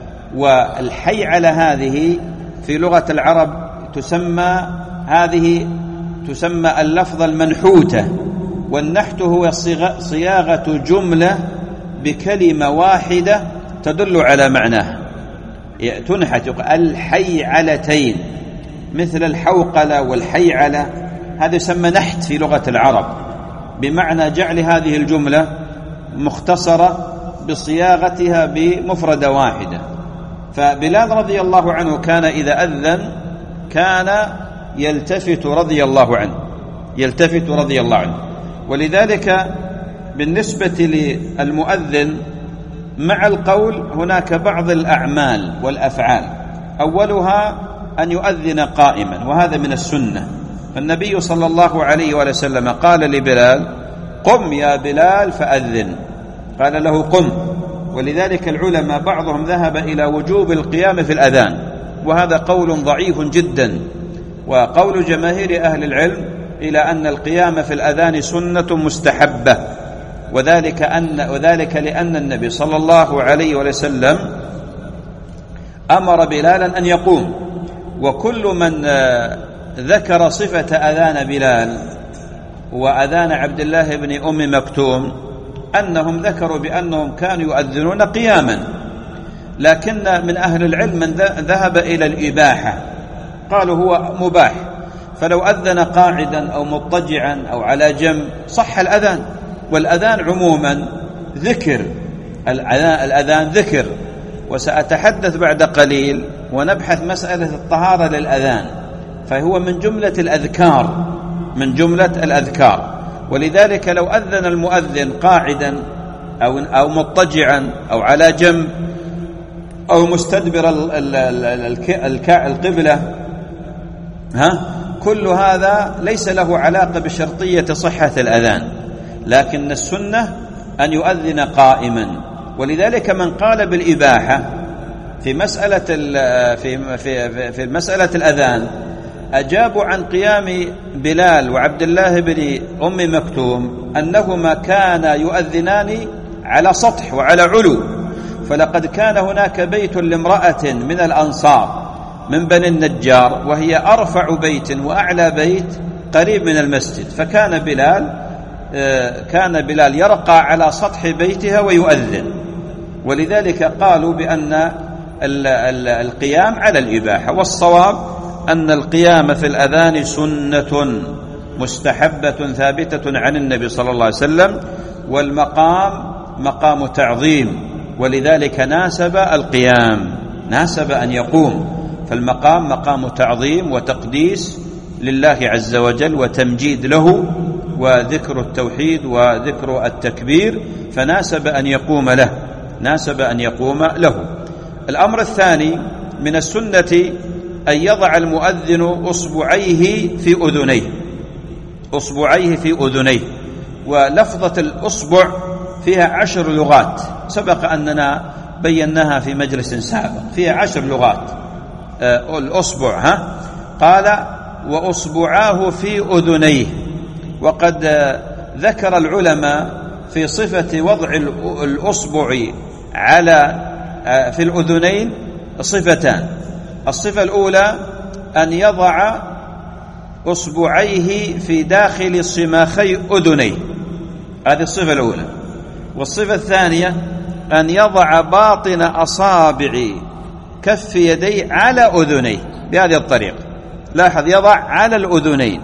والحيعلة هذه في لغة العرب تسمى هذه تسمى اللفظ المنحوتة، والنحت هو صياغة جملة بكلمة واحدة تدل على معناها، تنحت الحيعلتين، مثل الحوقلة والحيعلة، هذا يسمى نحت في لغة العرب، بمعنى جعل هذه الجملة مختصرة بصياغتها بمفردة واحدة. فبلال رضي الله عنه كان إذا أذن كان يلتفت رضي الله عنه يلتفت رضي الله عنه ولذلك بالنسبة للمؤذن مع القول هناك بعض الأعمال والأفعال، أولها أن يؤذن قائما، وهذا من السنة، فالنبي صلى الله عليه وسلم قال لبلال قم يا بلال فأذن، قال له قم، ولذلك العلماء بعضهم ذهب إلى وجوب القيام في الأذان، وهذا قول ضعيف جدا، وقول جماهير أهل العلم إلى أن القيام في الأذان سنة مستحبة، وذلك, أن وذلك لأن النبي صلى الله عليه وسلم أمر بلالا أن يقوم، وكل من ذكر صفة أذان بلال وأذان عبد الله بن أم مكتوم أنهم ذكروا بأنهم كانوا يؤذنون قياما، لكن من أهل العلم من ذهب إلى الإباحة، قالوا هو مباح، فلو أذن قاعدا أو مضطجعا أو على جنب صح الأذان، والأذان عموما ذكر، الأذان ذكر، وسأتحدث بعد قليل ونبحث مسألة الطهارة للأذان، فهو من جملة الأذكار من جملة الأذكار ولذلك لو أذن المؤذن قاعدا أو, أو مضطجعا أو على جنب أو مستدبر القبلة، ها كل هذا ليس له علاقة بشرطية صحة الأذان، لكن السنة أن يؤذن قائما. ولذلك من قال بالإباحة في مسألة في في في مسألة الأذان أجابوا عن قيام بلال وعبد الله بن أم مكتوم أنهما كانا يؤذنان على سطح وعلى علو، فلقد كان هناك بيت لامرأة من الأنصار من بني النجار، وهي أرفع بيت وأعلى بيت قريب من المسجد، فكان بلال كان بلال يرقى على سطح بيتها ويؤذن، ولذلك قالوا بأن القيام على الإباحة، والصواب أن القيام في الأذان سنة مستحبة ثابتة عن النبي صلى الله عليه وسلم، والمقام مقام تعظيم، ولذلك ناسب القيام، ناسب أن يقوم، فالمقام مقام تعظيم وتقديس لله عز وجل وتمجيد له وذكر التوحيد وذكر التكبير، فناسب أن يقوم له ناسب أن يقوم له. الأمر الثاني من السنة أن يضع المؤذن أصبعيه في أذنيه أصبعيه في أذنيه ولفظة الأصبع فيها عشر لغات، سبق أننا بيناها في مجلس سابق، فيها عشر لغات. آه الأصبع ها قال وأصبعاه في أذنيه، وقد آه ذكر العلماء في صفة وضع الأصبع على آه في الأذنين صفتان. الصفة الأولى أن يضع أصبعيه في داخل صماخي أذنيه، هذه الصفة الأولى. والصفة الثانية أن يضع باطن أصابع كف يديه على أذنيه بهذه الطريقة، لاحظ يضع على الأذنين،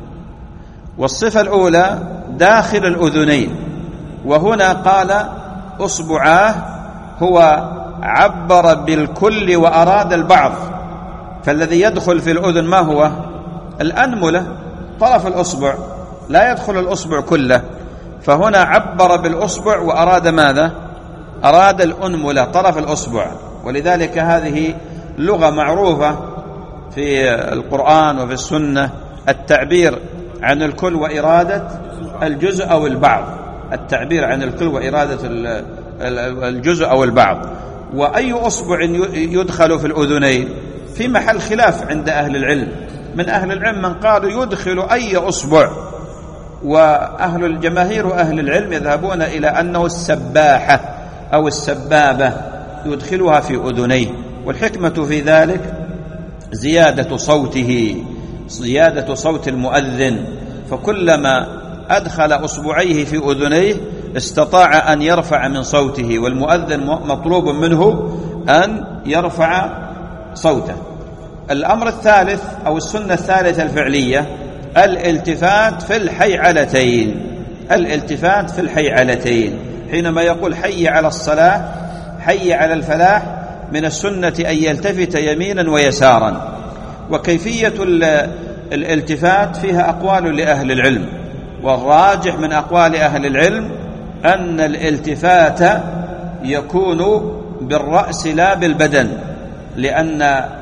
والصفة الأولى داخل الأذنين، وهنا قال أصبعاه هو عبر بالكل وأراد البعض، فالذي يدخل في الأذن ما هو؟ الأنملة، طرف الأصبع، لا يدخل الأصبع كله، فهنا عبر بالأصبع وأراد ماذا؟ أراد الأنملة، طرف الأصبع. ولذلك هذه لغة معروفة في القرآن وفي السنة، التعبير عن الكل وإرادة الجزء أو البعض، التعبير عن الكل وإرادة الجزء أو البعض. وأي أصبع يدخل في الأذنين في محل خلاف عند أهل العلم. من أهل العلم من قالوا يدخل أي أصبع، وأهل الجماهير وأهل العلم يذهبون إلى أنه السباحة أو السبابة يدخلها في أذنيه. والحكمة في ذلك زيادة صوته، زيادة صوت المؤذن، فكلما أدخل أصبعيه في أذنيه استطاع أن يرفع من صوته، والمؤذن مطلوب منه أن يرفع صوته. الأمر الثالث أو السنة الثالثة الفعلية الالتفات في الحيعلتين، الالتفات في الحيعلتين حينما يقول حي على الصلاة حي على الفلاح، من السنة أن يلتفت يمينا ويسارا. وكيفية الالتفات فيها أقوال لأهل العلم، والراجح من أقوال أهل العلم أن الالتفات يكون بالرأس لا بالبدن، لأن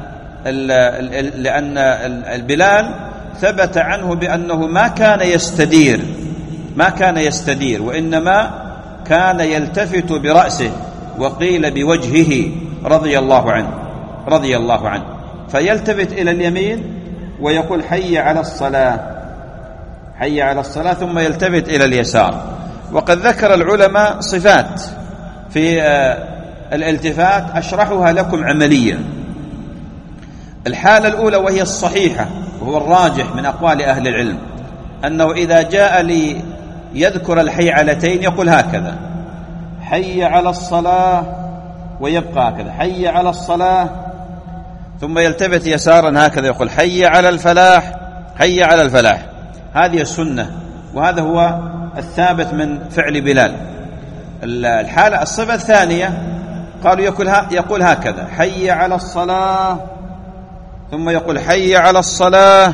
لأن البلال ثبت عنه بأنه ما كان يستدير ما كان يستدير وإنما كان يلتفت برأسه، وقيل بوجهه رضي الله عنه رضي الله عنه فيلتفت إلى اليمين ويقول حي على الصلاة حي على الصلاة، ثم يلتفت إلى اليسار. وقد ذكر العلماء صفات في الالتفات أشرحها لكم عمليا. الحالة الأولى وهي الصحيحة، وهو الراجح من أقوال أهل العلم، أنه إذا جاء لي يذكر الحيعلتين يقول هكذا حي على الصلاة، ويبقى هكذا حي على الصلاة، ثم يلتفت يسارا هكذا يقول حي على الفلاح حي على الفلاح. هذه السنة، وهذا هو الثابت من فعل بلال. الحالة الصفة الثانية قالوا يقول, يقول هكذا حي على الصلاة، ثم يقول حي على الصلاة،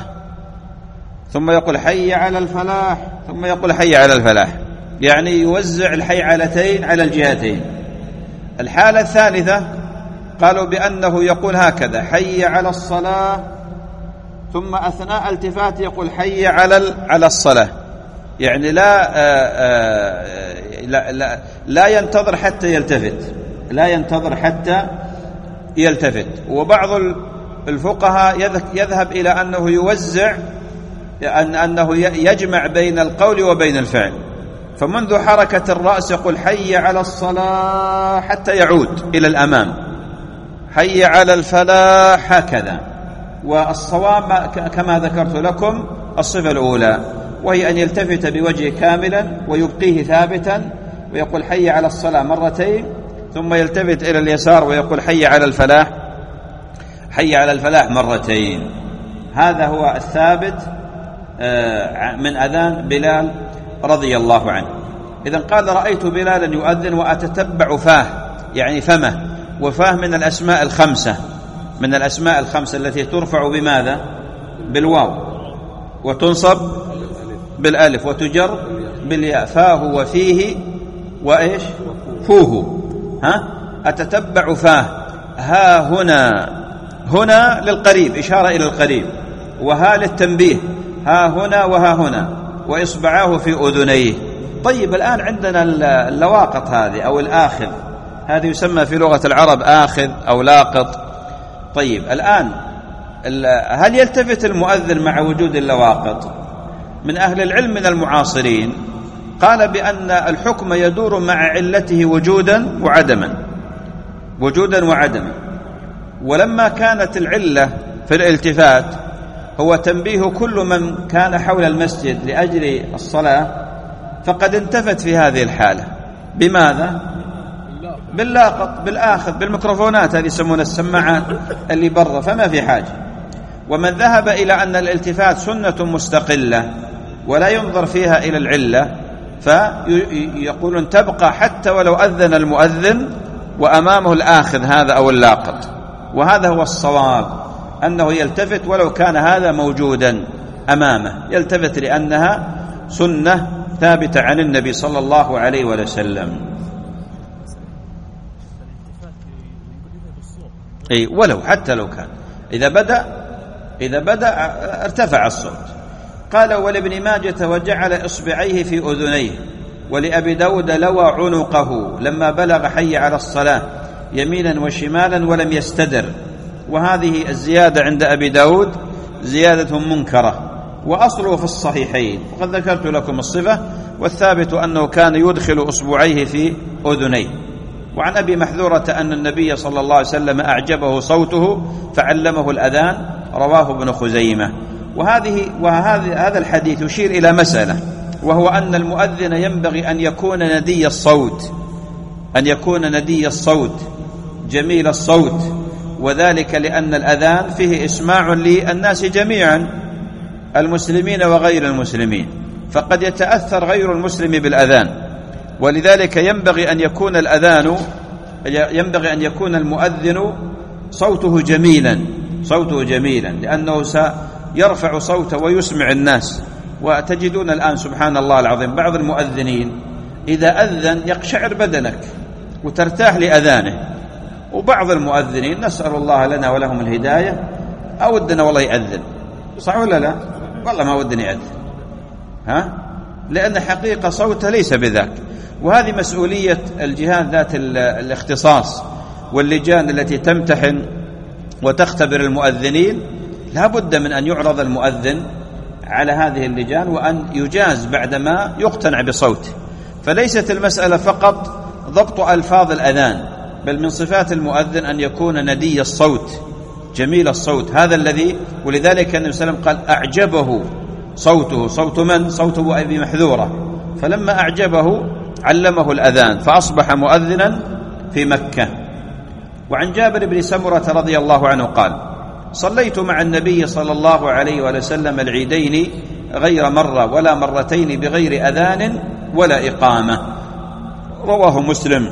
ثم يقول حي على الفلاح، ثم يقول حي على الفلاح، يعني يوزع الحيعلتين على الجهتين. الحالة الثالثة قالوا بأنه يقول هكذا حي على الصلاة، ثم أثناء التفات يقول حي على على الصلاة، يعني لا آآ آآ لا, لا لا ينتظر حتى يلتفت لا ينتظر حتى يلتفت. وبعض الفقهاء يذهب إلى أنه يوزع، أن أنه يجمع بين القول وبين الفعل، فمنذ حركة الرأس يقول حي على الصلاة حتى يعود إلى الأمام حي على الفلاح هكذا. والصواب كما ذكرت لكم الصفة الأولى، وهي أن يلتفت بوجهه كاملا ويبقيه ثابتا ويقول حي على الصلاة مرتين، ثم يلتفت إلى اليسار ويقول حي على الفلاح حي على الفلاح مرتين. هذا هو الثابت من أذان بلال رضي الله عنه. إذن قال رأيت بلالا يؤذن وأتتبع فاه، يعني فمه، وفاه من الأسماء الخمسة من الأسماء الخمسة التي ترفع بماذا؟ بالواو، وتنصب بالألف، وتجر بالياء. فاه وفيه وإيش؟ فوه. ها؟ أتتبع فاه، ها هنا، هنا للقريب إشارة إلى القريب، وها للتنبيه، ها هنا وها هنا، وإصبعاه في أذنيه. طيب الآن عندنا اللواقط هذه أو الآخذ، هذه يسمى في لغة العرب آخذ أو لاقط. طيب الآن هل يلتفت المؤذن مع وجود اللواقط؟ من أهل العلم من المعاصرين قال بأن الحكم يدور مع علته وجودا وعدما وجودا وعدما. ولما كانت العلة في الالتفات هو تنبيه كل من كان حول المسجد لأجل الصلاة، فقد انتفت في هذه الحالة بماذا؟ باللاقط، بالآخذ، بالميكروفونات هذه يسمونها السماعات اللي برا، فما في حاجة. ومن ذهب إلى أن الالتفات سنة مستقلة ولا ينظر فيها إلى العلة، فيقولون تبقى حتى ولو أذن المؤذن وأمامه الآخذ هذا أو اللاقط، وهذا هو الصواب، أنه يلتفت ولو كان هذا موجودا أمامه، يلتفت لأنها سنة ثابتة عن النبي صلى الله عليه وسلم. أي ولو حتى لو كان إذا بدأ إذا بدأ ارتفع الصوت. قال ولابن ماجة وجعل إصبعيه في أذنيه، ولأبي داود لوى عنقه لما بلغ حي على الصلاة يمينا وشمالا ولم يستدر. وهذه الزيادة عند أبي داود زيادة منكرة، وأصله في الصحيحين، وقد ذكرت لكم الصفة، والثابت أنه كان يدخل أصبعيه في أذنيه. وعن أبي محذورة أن النبي صلى الله عليه وسلم أعجبه صوته فعلمه الأذان، رواه ابن خزيمة. وهذه وهذا هذا الحديث يشير إلى مسألة، وهو أن المؤذن ينبغي أن يكون ندي الصوت، أن يكون ندي الصوت جميل الصوت، وذلك لأن الأذان فيه إسماع للناس جميعا، المسلمين وغير المسلمين، فقد يتأثر غير المسلم بالأذان، ولذلك ينبغي أن يكون الأذان ينبغي أن يكون المؤذن صوته جميلا صوته جميلا لأنه سيرفع صوته ويسمع الناس. وتجدون الآن سبحان الله العظيم بعض المؤذنين إذا أذن يقشعر بدنك وترتاح لأذانه، وبعض المؤذنين نسأل الله لنا ولهم الهداية أودنا والله يأذن، صح ولا لا؟ والله ما ودني يأذن، ها؟ لأن حقيقة صوته ليس بذاك. وهذه مسؤولية الجهات ذات الاختصاص واللجان التي تمتحن وتختبر المؤذنين، لا بد من أن يعرض المؤذن على هذه اللجان وأن يجاز بعدما يقتنع بصوته. فليست المسألة فقط ضبط ألفاظ الأذان، بل من صفات المؤذن أن يكون ندي الصوت جميل الصوت، هذا الذي ولذلك النبي صلى الله عليه وسلم قال أعجبه صوته. صوت من؟ صوته أبي محذورة. فلما أعجبه علمه الأذان فأصبح مؤذنا في مكة. وعن جابر بن سمرة رضي الله عنه قال صليت مع النبي صلى الله عليه وسلم العيدين غير مرة ولا مرتين بغير أذان ولا إقامة، رواه مسلم.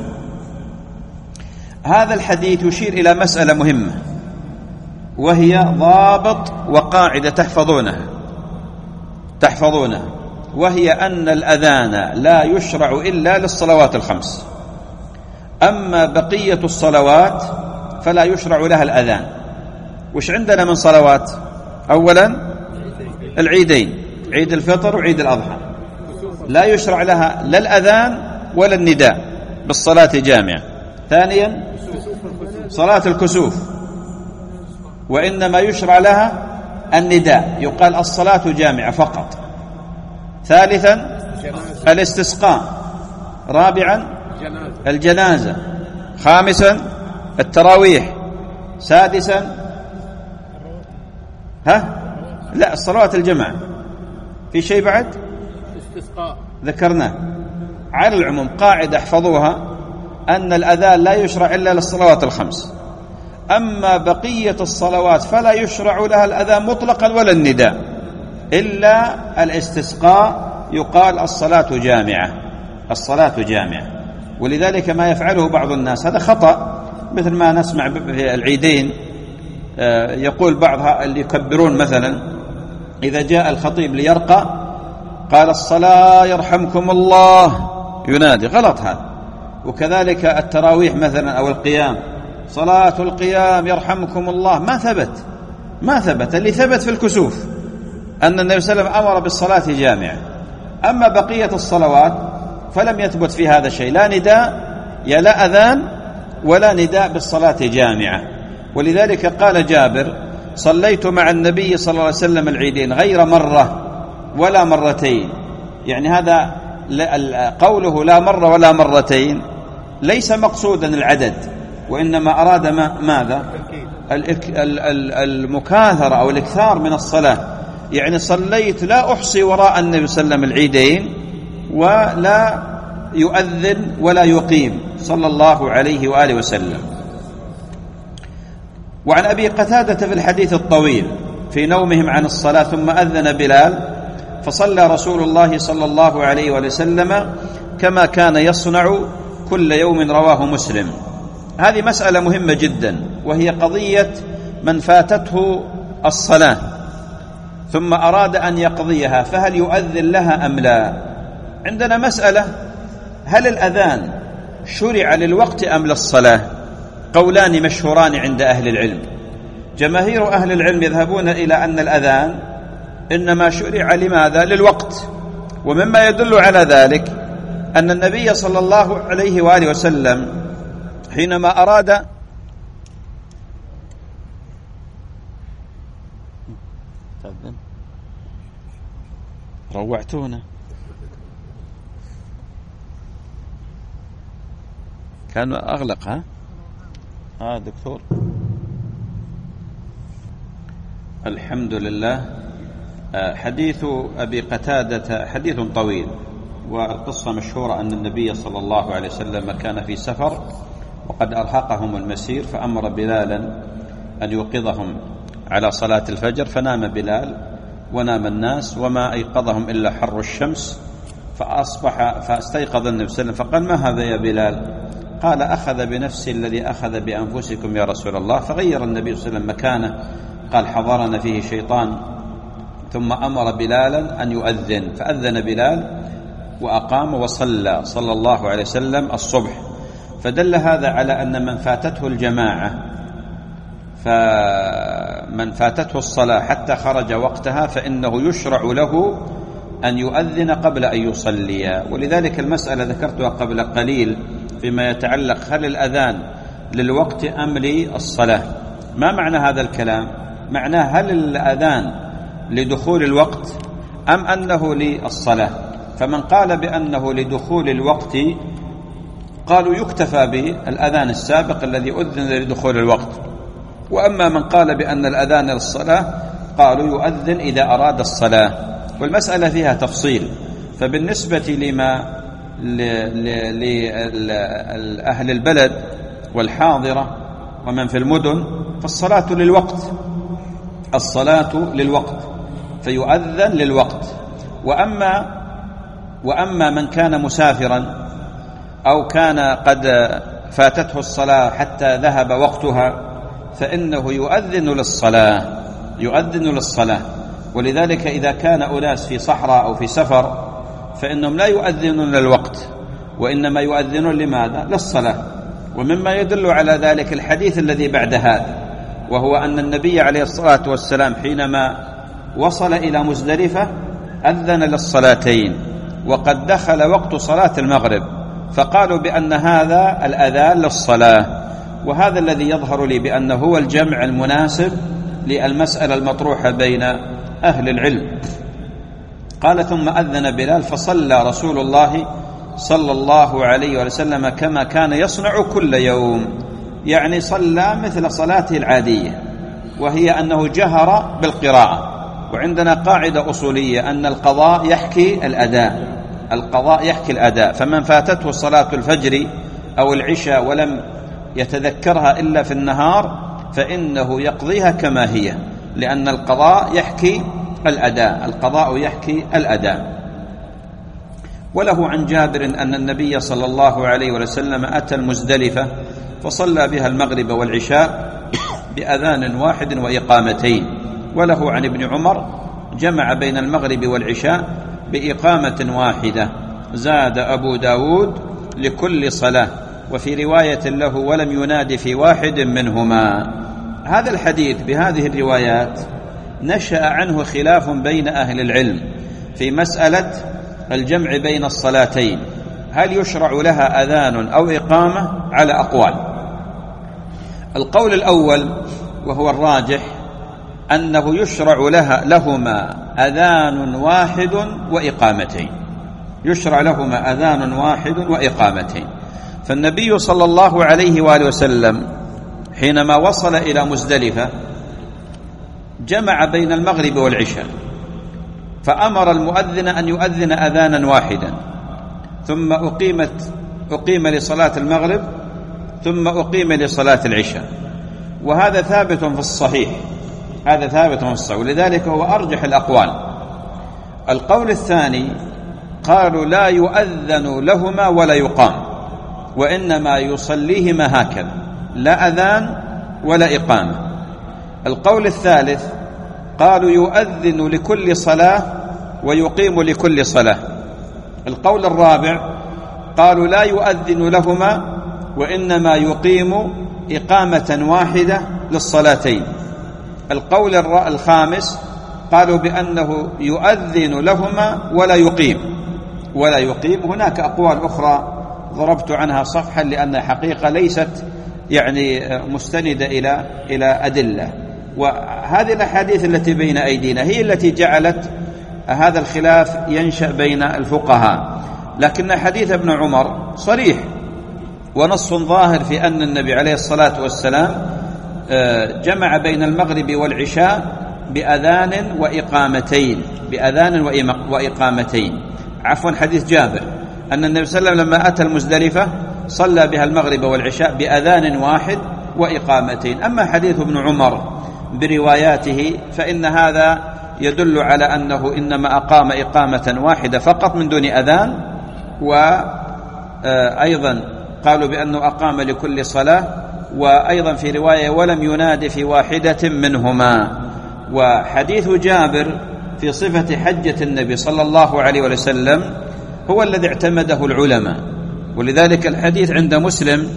هذا الحديث يشير إلى مسألة مهمة، وهي ضابط وقاعدة تحفظونها تحفظونها وهي أن الأذان لا يشرع إلا للصلوات الخمس، أما بقية الصلوات فلا يشرع لها الأذان. وش عندنا من صلوات؟ أولا العيدين، عيد الفطر وعيد الأضحى، لا يشرع لها لا الأذان ولا النداء بالصلاة جامعة. ثانيا صلاة الكسوف، وإنما يشرع لها النداء، يقال الصلاة جامعة فقط. ثالثا الاستسقاء. رابعا الجنازة. خامسا التراويح. سادسا ها لا الصلوات الجماعة. في شيء بعد استسقاء ذكرناه. على العموم قاعدة احفظوها أن الأذان لا يشرع إلا للصلوات الخمس، أما بقية الصلوات فلا يشرع لها الأذان مطلقا ولا النداء، إلا الاستسقاء يقال الصلاة جامعة الصلاة جامعة. ولذلك ما يفعله بعض الناس هذا خطأ، مثل ما نسمع في العيدين يقول بعض اللي يكبرون مثلا إذا جاء الخطيب ليرقى قال الصلاة يرحمكم الله، ينادي، غلط هذا. وكذلك التراويح مثلا أو القيام، صلاة القيام يرحمكم الله، ما ثبت ما ثبت اللي ثبت في الكسوف أن النبي صلى الله عليه وسلم أمر بالصلاة جامعة. أما بقية الصلوات فلم يثبت في هذا شيء، لا نداء يا لا أذان ولا نداء بالصلاة جامعة. ولذلك قال جابر صليت مع النبي صلى الله عليه وسلم العيدين غير مرة ولا مرتين، يعني هذا قوله لا مرة ولا مرتين ليس مقصودا العدد، وإنما أراد ما ماذا المكاثرة أو الإكثار من الصلاة. يعني صليت لا أحصي وراء النبي صلى الله عليه وسلم العيدين ولا يؤذن ولا يقيم صلى الله عليه وآله وسلم. وعن أبي قتادة في الحديث الطويل في نومهم عن الصلاة ثم أذن بلال فصلى رسول الله صلى الله عليه وسلم كما كان يصنع كل يوم، رواه مسلم. هذه مسألة مهمة جدا، وهي قضية من فاتته الصلاة ثم أراد أن يقضيها فهل يؤذن لها أم لا؟ عندنا مسألة: هل الأذان شرع للوقت أم للصلاة؟ قولان مشهوران عند أهل العلم. جماهير أهل العلم يذهبون إلى أن الأذان إنما شرع لماذا؟ للوقت. ومما يدل على ذلك أن النبي صلى الله عليه وآله وسلم حينما أراد روعتونا كان أغلق. ها آه دكتور، الحمد لله. حديث أبي قتادة حديث طويل، والقصة مشهورة أن النبي صلى الله عليه وسلم كان في سفر وقد أرهقهم المسير، فأمر بلالا أن يوقظهم على صلاة الفجر، فنام بلال ونام الناس وما أيقظهم إلا حر الشمس. فأصبح فاستيقظ النبي صلى الله عليه وسلم فقال: ما هذا يا بلال؟ قال: أخذ بنفسي الذي أخذ بأنفسكم يا رسول الله. فغير النبي صلى الله عليه وسلم مكانه، قال: حضرنا فيه شيطان. ثم أمر بلالا أن يؤذن، فأذن بلال وأقام وصلى صلى الله عليه وسلم الصبح. فدل هذا على أن من فاتته الجماعة فمن فاتته الصلاة حتى خرج وقتها فإنه يشرع له أن يؤذن قبل أن يصلي. ولذلك المسألة ذكرتها قبل قليل فيما يتعلق: هل الأذان للوقت أم للصلاة؟ ما معنى هذا الكلام؟ معناه هل الأذان لدخول الوقت أم أنه للصلاة؟ فمن قال بأنه لدخول الوقت قالوا يكتفى بالأذان السابق الذي أذن لدخول الوقت، وأما من قال بأن الأذان للصلاة قالوا يؤذن إذا أراد الصلاة. والمسألة فيها تفصيل. فبالنسبة لما لأهل البلد والحاضرة ومن في المدن فالصلاة للوقت، الصلاة للوقت فيؤذن للوقت. وأما وأما من كان مسافرا أو كان قد فاتته الصلاة حتى ذهب وقتها فإنه يؤذن للصلاة يؤذن للصلاة ولذلك إذا كان أناس في صحراء أو في سفر فإنهم لا يؤذنون للوقت، وإنما يؤذنون لماذا؟ للصلاة. ومما يدل على ذلك الحديث الذي بعد هذا، وهو أن النبي عليه الصلاة والسلام حينما وصل إلى مزدلفة أذن للصلاتين وقد دخل وقت صلاة المغرب، فقالوا بأن هذا الأذان للصلاة. وهذا الذي يظهر لي بأنه هو الجمع المناسب للمسألة المطروحة بين أهل العلم. قال: ثم أذن بلال فصلى رسول الله صلى الله عليه وسلم كما كان يصنع كل يوم، يعني صلى مثل صلاته العادية، وهي أنه جهر بالقراءة. وعندنا قاعدة أصولية أن القضاء يحكي الأداء، القضاء يحكي الأداء. فمن فاتته صلاة الفجر أو العشاء ولم يتذكرها إلا في النهار فإنه يقضيها كما هي، لأن القضاء يحكي الأداء، القضاء يحكي الأداء. وله عن جابر أن النبي صلى الله عليه وسلم أتى المزدلفة فصلى بها المغرب والعشاء بأذان واحد وإقامتين. وله عن ابن عمر جمع بين المغرب والعشاء بإقامة واحدة. زاد أبو داود لكل صلاة، وفي رواية له ولم يناد في واحد منهما. هذا الحديث بهذه الروايات نشأ عنه خلاف بين أهل العلم في مسألة الجمع بين الصلاتين، هل يشرع لها أذان أو إقامة؟ على أقوال. القول الأول وهو الراجح أنه يشرع لها لهما أذان واحد وإقامتين، يشرع لهما أذان واحد وإقامتين. فالنبي صلى الله عليه وآله وسلم حينما وصل إلى مزدلفة جمع بين المغرب والعشاء، فأمر المؤذن أن يؤذن أذانا واحدا، ثم أقيمت أقيم لصلاة المغرب، ثم أقيم لصلاة العشاء. وهذا ثابت في الصحيح، هذا ثابت في الصحيح، ولذلك هو أرجح الأقوال. القول الثاني قالوا لا يؤذن لهما ولا يقام، وإنما يصليهما هكذا، لا أذان ولا إقامة. القول الثالث قالوا يؤذن لكل صلاة ويقيم لكل صلاة. القول الرابع قالوا لا يؤذن لهما وإنما يقيم إقامة واحدة للصلاتين. القول الخامس قالوا بأنه يؤذن لهما ولا يقيم ولا يقيم. هناك أقوال أخرى ضربت عنها صفحا لأن حقيقة ليست يعني مستندة إلى إلى أدلة، وهذه الأحاديث التي بين أيدينا هي التي جعلت هذا الخلاف ينشأ بين الفقهاء. لكن حديث ابن عمر صريح ونص ظاهر في أن النبي عليه الصلاة والسلام جمع بين المغرب والعشاء بأذان وإقامتين بأذان وإقامتين عفوا حديث جابر أن النبي صلى الله عليه وسلم لما أتى المزدلفة صلى بها المغرب والعشاء بأذان واحد وإقامتين. أما حديث ابن عمر برواياته فإن هذا يدل على أنه إنما أقام إقامة واحدة فقط من دون أذان، وأيضا قالوا بأنه أقام لكل صلاة، وأيضا في رواية ولم يناد في واحدة منهما. وحديث جابر في صفة حجة النبي صلى الله عليه وسلم هو الذي اعتمده العلماء، ولذلك الحديث عند مسلم.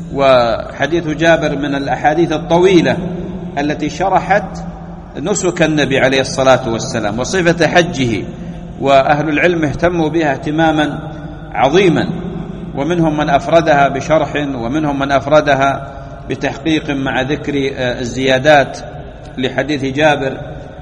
وحديث جابر من الأحاديث الطويلة التي شرحت نسك النبي عليه الصلاة والسلام وصفة حجه، وأهل العلم اهتموا بها اهتماما عظيما، ومنهم من أفردها بشرح ومنهم من أفردها بتحقيق مع ذكر الزيادات لحديث جابر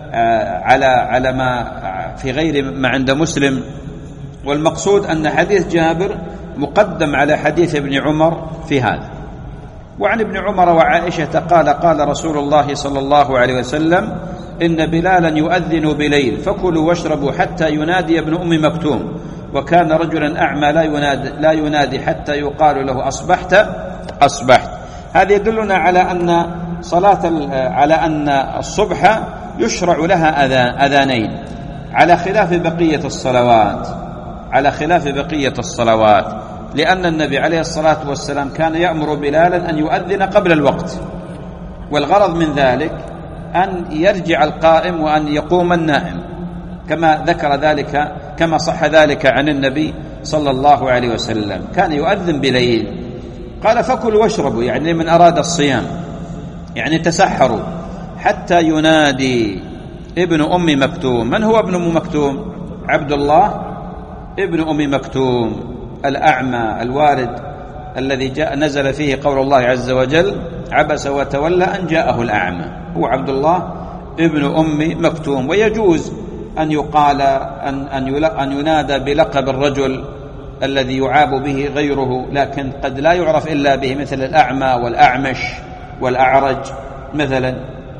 على على ما في غير ما عند مسلم. والمقصود أن حديث جابر مقدم على حديث ابن عمر في هذا. وعن ابن عمر وعائشة قال قال رسول الله صلى الله عليه وسلم إن بلالا يؤذن بليل فكلوا واشربوا حتى ينادي ابن أم مكتوم وكان رجلا أعمى لا ينادي, لا ينادي حتى يقال له أصبحت أصبحت. هذا يدلنا على أن صلاة على أن الصبح يشرع لها أذان أذانين على خلاف بقية الصلوات على خلاف بقية الصلوات لأن النبي عليه الصلاة والسلام كان يأمر بلالا أن يؤذن قبل الوقت، والغرض من ذلك أن يرجع القائم وأن يقوم النائم، كما ذكر ذلك كما صح ذلك عن النبي صلى الله عليه وسلم كان يؤذن بليل. قال فكلوا واشربوا يعني من أراد الصيام يعني تسحروا حتى ينادي ابن أم مكتوم. من هو ابن أم مكتوم؟ عبد الله ابن أم مكتوم الأعمى الوارد الذي جاء نزل فيه قول الله عز وجل عبس وتولى أن جاءه الأعمى، هو عبد الله ابن أم مكتوم. ويجوز أن يقال أن, أن ينادى بلقب الرجل الذي يعاب به غيره، لكن قد لا يعرف إلا به مثل الأعمى والأعمش والأعرج مثلا.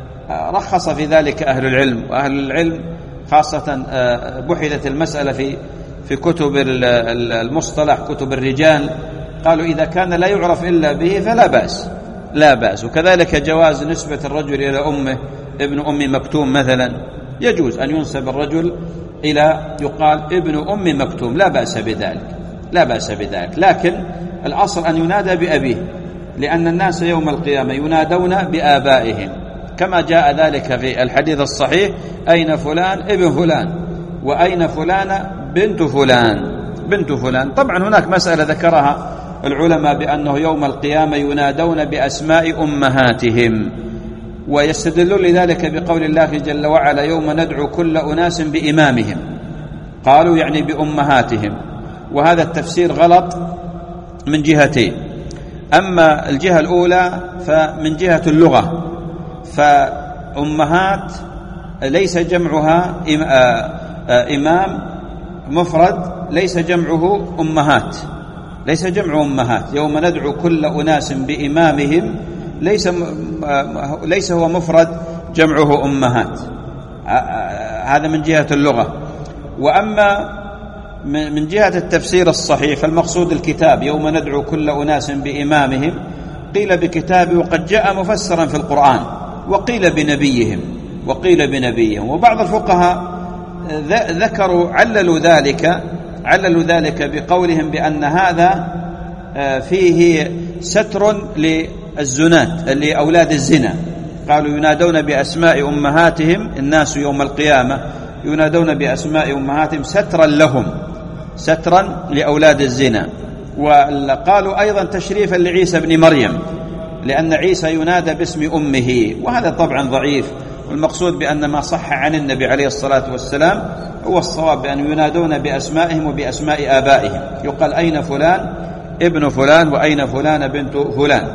رخص في ذلك أهل العلم، وأهل العلم خاصة بحثت المسألة في في كتب المصطلح كتب الرجال، قالوا إذا كان لا يعرف إلا به فلا بأس لا بأس. وكذلك جواز نسبة الرجل إلى أمه ابن أم مكتوم مثلا، يجوز أن ينسب الرجل إلى يقال ابن أم مكتوم لا بأس بذلك لا بأس بذلك لكن الأصل أن ينادى بأبيه، لأن الناس يوم القيامة ينادون بآبائهم كما جاء ذلك في الحديث الصحيح أين فلان ابن فلان وأين فلانة بنت فلان بنت فلان. طبعا هناك مسألة ذكرها العلماء بأنه يوم القيامة ينادون بأسماء أمهاتهم، ويستدلون لذلك بقول الله جل وعلا يوم ندعو كل أناس بإمامهم، قالوا يعني بأمهاتهم، وهذا التفسير غلط من جهتين. أما الجهة الأولى فمن جهة اللغة، فأمهات ليس جمعها إمام مفرد، ليس جمعه أمهات ليس جمع أمهات. يوم ندعو كل أناس بإمامهم ليس ليس هو مفرد جمعه أمهات، هذا من جهة اللغة. وأما من جهة التفسير الصحيح فالمقصود الكتاب يوم ندعو كل أناس بإمامهم، قيل بكتاب وقد جاء مفسرا في القرآن، وقيل بنبيهم وقيل بنبيهم. وبعض الفقهاء ذكروا عللوا ذلك عللوا ذلك بقولهم بأن هذا فيه ستر الزنات اللي أولاد الزنا، قالوا ينادون بأسماء أمهاتهم، الناس يوم القيامة ينادون بأسماء أمهاتهم سترا لهم، سترا لأولاد الزنا. وقالوا أيضا تشريفا لعيسى بن مريم، لأن عيسى ينادى باسم أمه، وهذا طبعا ضعيف، والمقصود بأن ما صح عن النبي عليه الصلاة والسلام هو الصواب، بأن ينادون بأسمائهم وبأسماء آبائهم، يقال أين فلان ابن فلان وأين فلان بنت فلان.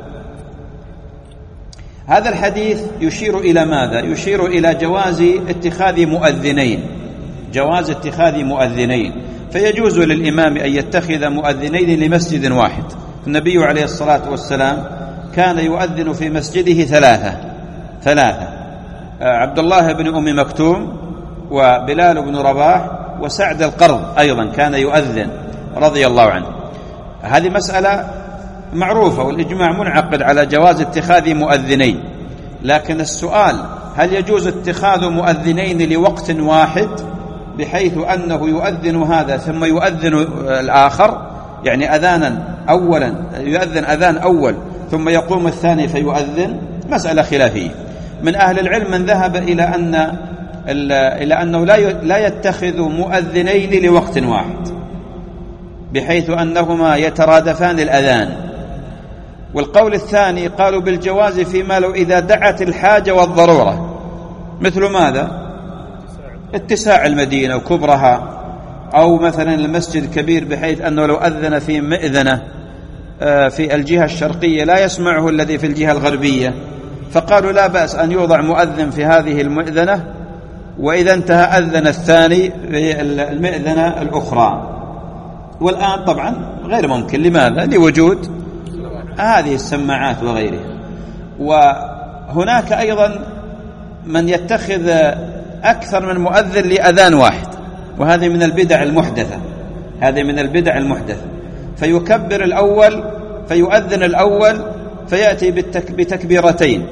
هذا الحديث يشير إلى ماذا؟ يشير إلى جواز اتخاذ مؤذنين، جواز اتخاذ مؤذنين، فيجوز للإمام أن يتخذ مؤذنين لمسجد واحد. النبي عليه الصلاة والسلام كان يؤذن في مسجده ثلاثة ثلاثة عبد الله بن أم مكتوم وبلال بن رباح وسعد القرض أيضا كان يؤذن رضي الله عنه. هذه مسألة معروفة، والإجماع منعقد على جواز اتخاذ مؤذنين، لكن السؤال هل يجوز اتخاذ مؤذنين لوقت واحد بحيث أنه يؤذن هذا ثم يؤذن الآخر، يعني أذانا أولا يؤذن أذان أول ثم يقوم الثاني فيؤذن؟ مسألة خلافية. من أهل العلم من ذهب إلى أن إلى أنه لا يتخذ مؤذنين لوقت واحد بحيث أنهما يترادفان الأذان. والقول الثاني قالوا بالجواز فيما لو إذا دعت الحاجة والضرورة، مثل ماذا؟ اتساع المدينة وكبرها، أو مثلا المسجد كبير بحيث أنه لو أذن في مئذنة في الجهة الشرقية لا يسمعه الذي في الجهة الغربية، فقالوا لا بأس أن يوضع مؤذن في هذه المئذنة، وإذا انتهى أذن الثاني في المئذنة الأخرى. والآن طبعا غير ممكن، لماذا؟ لوجود هذه السماعات وغيرها. وهناك أيضا من يتخذ أكثر من مؤذن لأذان واحد، وهذه من البدع المحدثة، هذه من البدع المحدثة، فيكبر الأول فيؤذن الأول فيأتي بتكبيرتين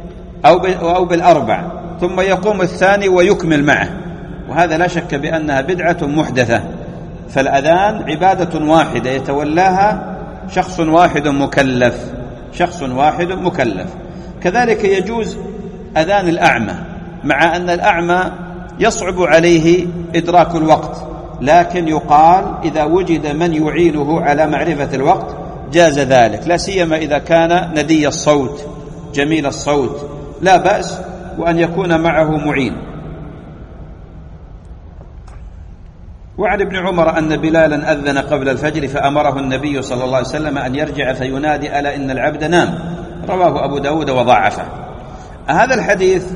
أو بالأربع ثم يقوم الثاني ويكمل معه، وهذا لا شك بأنها بدعة محدثة. فالأذان عبادة واحدة يتولاها شخص واحد مكلف، شخص واحد مكلف. كذلك يجوز أذان الأعمى، مع أن الأعمى يصعب عليه إدراك الوقت، لكن يقال إذا وجد من يعينه على معرفة الوقت جاز ذلك، لا سيما إذا كان ندي الصوت جميل الصوت، لا بأس وأن يكون معه معين. وعن ابن عمر أن بلالا أذن قبل الفجر فأمره النبي صلى الله عليه وسلم أن يرجع فينادي ألا إن العبد نام، رواه أبو داود وضعفه. هذا الحديث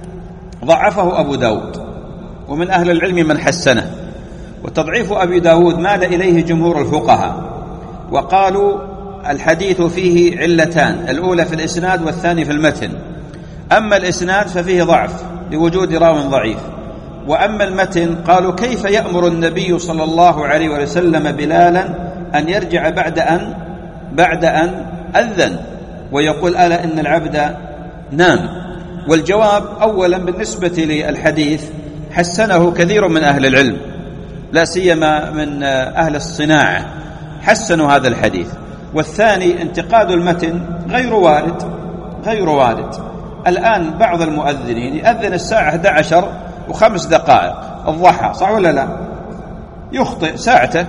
ضعفه أبو داود، ومن أهل العلم من حسنه، وتضعيف أبي داود مال إليه جمهور الفقهاء، وقالوا الحديث فيه علتان، الأولى في الإسناد والثاني في المتن. أما الإسناد ففيه ضعف لوجود راو ضعيف، وأما المتن قالوا كيف يأمر النبي صلى الله عليه وسلم بلالا أن يرجع بعد أن بعد أن أذن ويقول ألا إن العبد نام؟ والجواب أولا بالنسبة للحديث حسنه كثير من أهل العلم، لا سيما من أهل الصناعة حسنوا هذا الحديث. والثاني انتقاد المتن غير وارد، غير وارد. الآن بعض المؤذنين يأذن الساعة أحد عشر وخمس دقائق الضحى، صح ولا لا؟ يخطئ ساعته،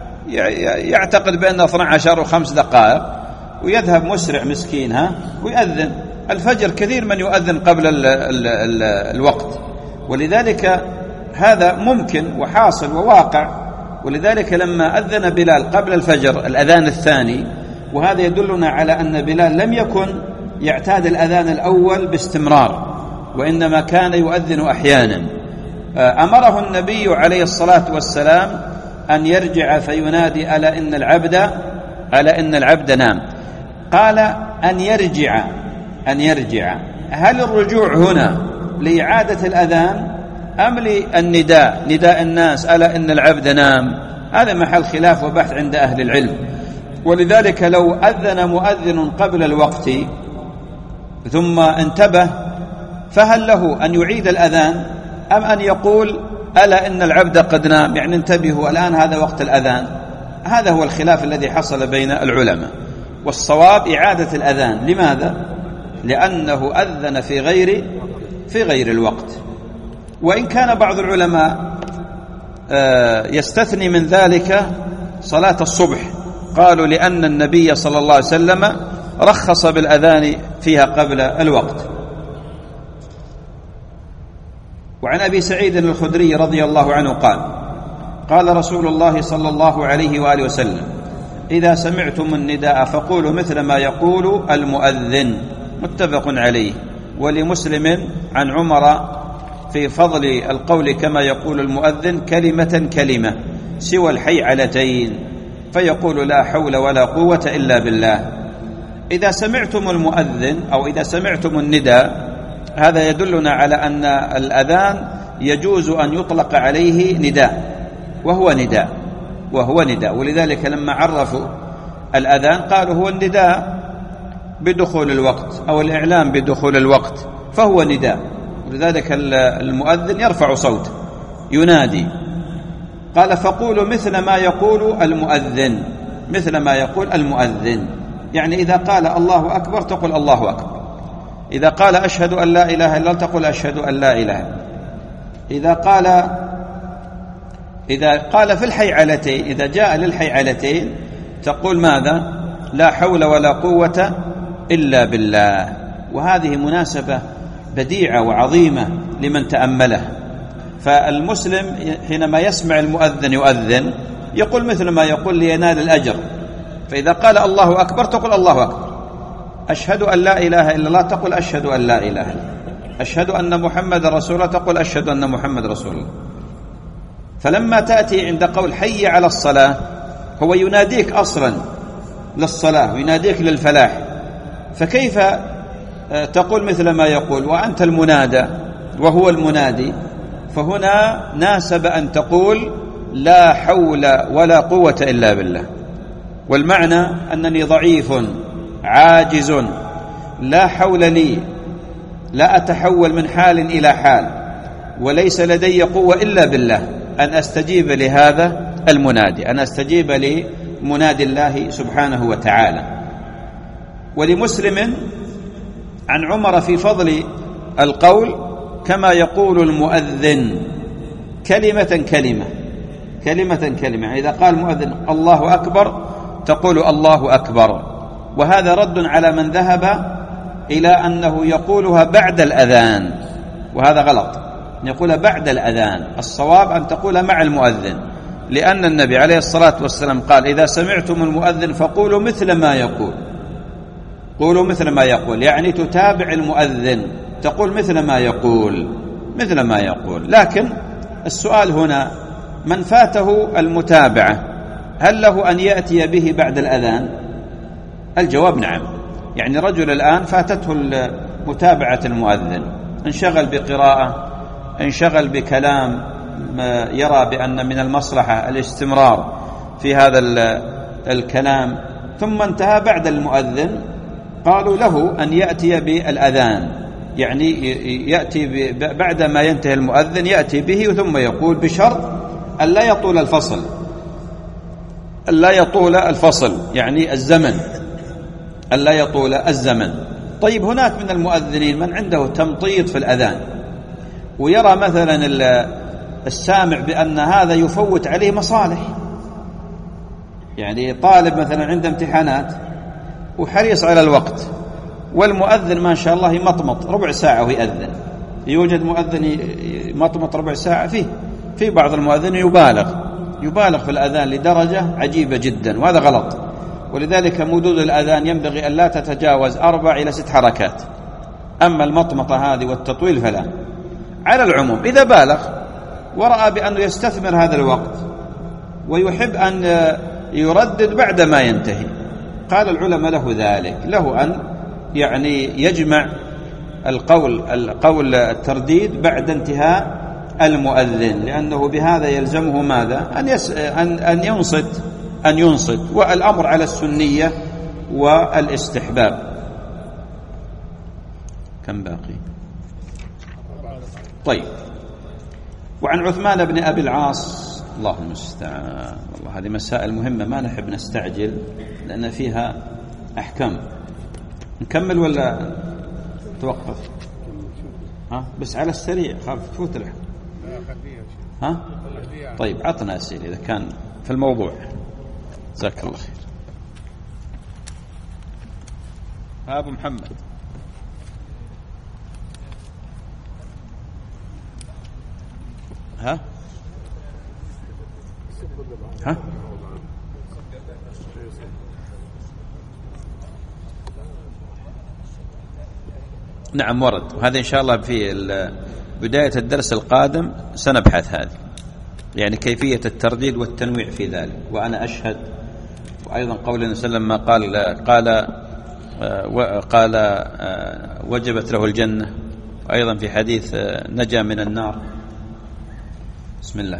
يعتقد بأنه اثنتا عشرة وخمس دقائق ويذهب مسرع مسكينها ويأذن. الفجر كثير من يؤذن قبل ال ال ال الوقت، ولذلك هذا ممكن وحاصل وواقع. ولذلك لما أذن بلال قبل الفجر الأذان الثاني، وهذا يدلنا على أن بلال لم يكن يعتاد الأذان الأول باستمرار، وإنما كان يؤذن أحيانا، أمره النبي عليه الصلاة والسلام أن يرجع فينادي ألا إن العبد ألا إن العبد نام. قال أن يرجع أن يرجع هل الرجوع هنا لإعادة الأذان أم للنداء، نداء الناس ألا إن العبد نام؟ هذا محل خلاف وبحث عند أهل العلم. ولذلك لو أذن مؤذن قبل الوقت ثم انتبه فهل له أن يعيد الأذان أم أن يقول ألا إن العبد قد نام، يعني انتبهوا الآن هذا وقت الأذان؟ هذا هو الخلاف الذي حصل بين العلماء. والصواب إعادة الأذان. لماذا؟ لأنه أذن في غير في غير الوقت. وإن كان بعض العلماء يستثني من ذلك صلاة الصبح، قالوا لأن النبي صلى الله عليه وسلم رخص بالأذان فيها قبل الوقت. وعن أبي سعيد الخدري رضي الله عنه قال: قال رسول الله صلى الله عليه وآله وسلم: إذا سمعتم النداء فقولوا مثل ما يقول المؤذن. متفق عليه. ولمسلم عن عمر في فضل القول كما يقول المؤذن: كلمة كلمة سوى الحيعلتين، فيقول: لا حول ولا قوة إلا بالله. إذا سمعتم المؤذن أو إذا سمعتم النداء، هذا يدلنا على أن الأذان يجوز أن يطلق عليه نداء، وهو نداء وهو نداء ولذلك لما عرفوا الأذان قالوا هو النداء بدخول الوقت أو الإعلام بدخول الوقت، فهو نداء. ولذلك المؤذن يرفع صوته ينادي. قال: فقولوا مثل ما يقول المؤذن، مثل ما يقول المؤذن، يعني إذا قال الله أكبر تقول الله أكبر، إذا قال أشهد أن لا إله إلا الله تقول أشهد أن لا إله، إذا قال إذا قال في الحيعلتين، إذا جاء للحيعلتين تقول ماذا؟ لا حول ولا قوة إلا بالله. وهذه مناسبة بديعة وعظيمة لمن تأمله. فالمسلم حينما يسمع المؤذن يؤذن يقول مثل ما يقول لينال الأجر. فإذا قال الله أكبر تقول الله أكبر، أشهد أن لا إله إلا الله تقول أشهد أن لا إله إلا الله، أشهد أن محمد رسول الله تقول أشهد أن محمد رسول الله. فلما تأتي عند قول حي على الصلاة هو يناديك أصلا للصلاة ويناديك للفلاح، فكيف تقول مثل ما يقول وأنت المنادى وهو المنادي؟ فهنا ناسب أن تقول لا حول ولا قوة إلا بالله. والمعنى أنني ضعيف عاجز لا حول لي، لا أتحول من حال إلى حال، وليس لدي قوة إلا بالله أن أستجيب لهذا المنادي، أن أستجيب لمنادي الله سبحانه وتعالى. ولمسلم عن عمر في فضل القول كما يقول المؤذن، كلمة كلمة كلمة كلمة، إذا قال المؤذن الله أكبر تقول الله أكبر. وهذا رد على من ذهب إلى أنه يقولها بعد الأذان، وهذا غلط، يقول بعد الأذان. الصواب أن تقول مع المؤذن، لأن النبي عليه الصلاة والسلام قال إذا سمعتم المؤذن فقولوا مثل ما يقول، قولوا مثل ما يقول، يعني تتابع المؤذن، تقول مثل ما يقول مثل ما يقول. لكن السؤال هنا من فاته المتابعة هل له أن يأتي به بعد الأذان؟ الجواب نعم. يعني رجل الآن فاتته متابعة المؤذن، انشغل بقراءة، انشغل بكلام يرى بأن من المصلحة الاستمرار في هذا الكلام، ثم انتهى بعد المؤذن، قالوا له أن يأتي بالأذان، يعني يأتي بعد ما ينتهي المؤذن يأتي به ثم يقول، بشرط أن لا يطول الفصل، أن لا يطول الفصل يعني الزمن، أن لا يطول الزمن. طيب هناك من المؤذنين من عنده تمطيط في الأذان، ويرى مثلا السامع بأن هذا يفوت عليه مصالح، يعني طالب مثلا عنده امتحانات وحريص على الوقت، والمؤذن ما شاء الله يمطمط ربع ساعة ويأذن. يوجد مؤذن يمطمط ربع ساعة، فيه في بعض المؤذن يبالغ يبالغ في الأذان لدرجة عجيبة جدا، وهذا غلط. ولذلك مدود الأذان ينبغي أن لا تتجاوز أربع إلى ست حركات، أما المطمطة هذه والتطويل فلا. على العموم إذا بالغ ورأى بأنه يستثمر هذا الوقت ويحب أن يردد بعد ما ينتهي، قال العلماء له ذلك، له أن يعني يجمع القول القول الترديد بعد انتهاء المؤذن، لأنه بهذا يلزمه ماذا؟ أن يس أن أن ينصت أن ينصت والأمر على السنية والاستحباب. كم باقي؟ طيب. وعن عثمان بن أبي العاص، الله المستعان، والله هذه مسائل مهمة ما نحب نستعجل لأن فيها أحكام. نكمل ولا توقف؟ ها بس على السريع خاف تفوت الحكم. ها طيب عطنا أسئلة إذا كان في الموضوع. جزاك الله خير. أبو محمد. ها ها نعم ورد، وهذا إن شاء الله في بداية الدرس القادم سنبحث هذه، يعني كيفية الترديد والتنويع في ذلك. وأنا أشهد، وأيضا قول النبي صلى الله عليه وسلم قال قال قال وجبت له الجنة، وأيضا في حديث نجا من النار. بسم الله.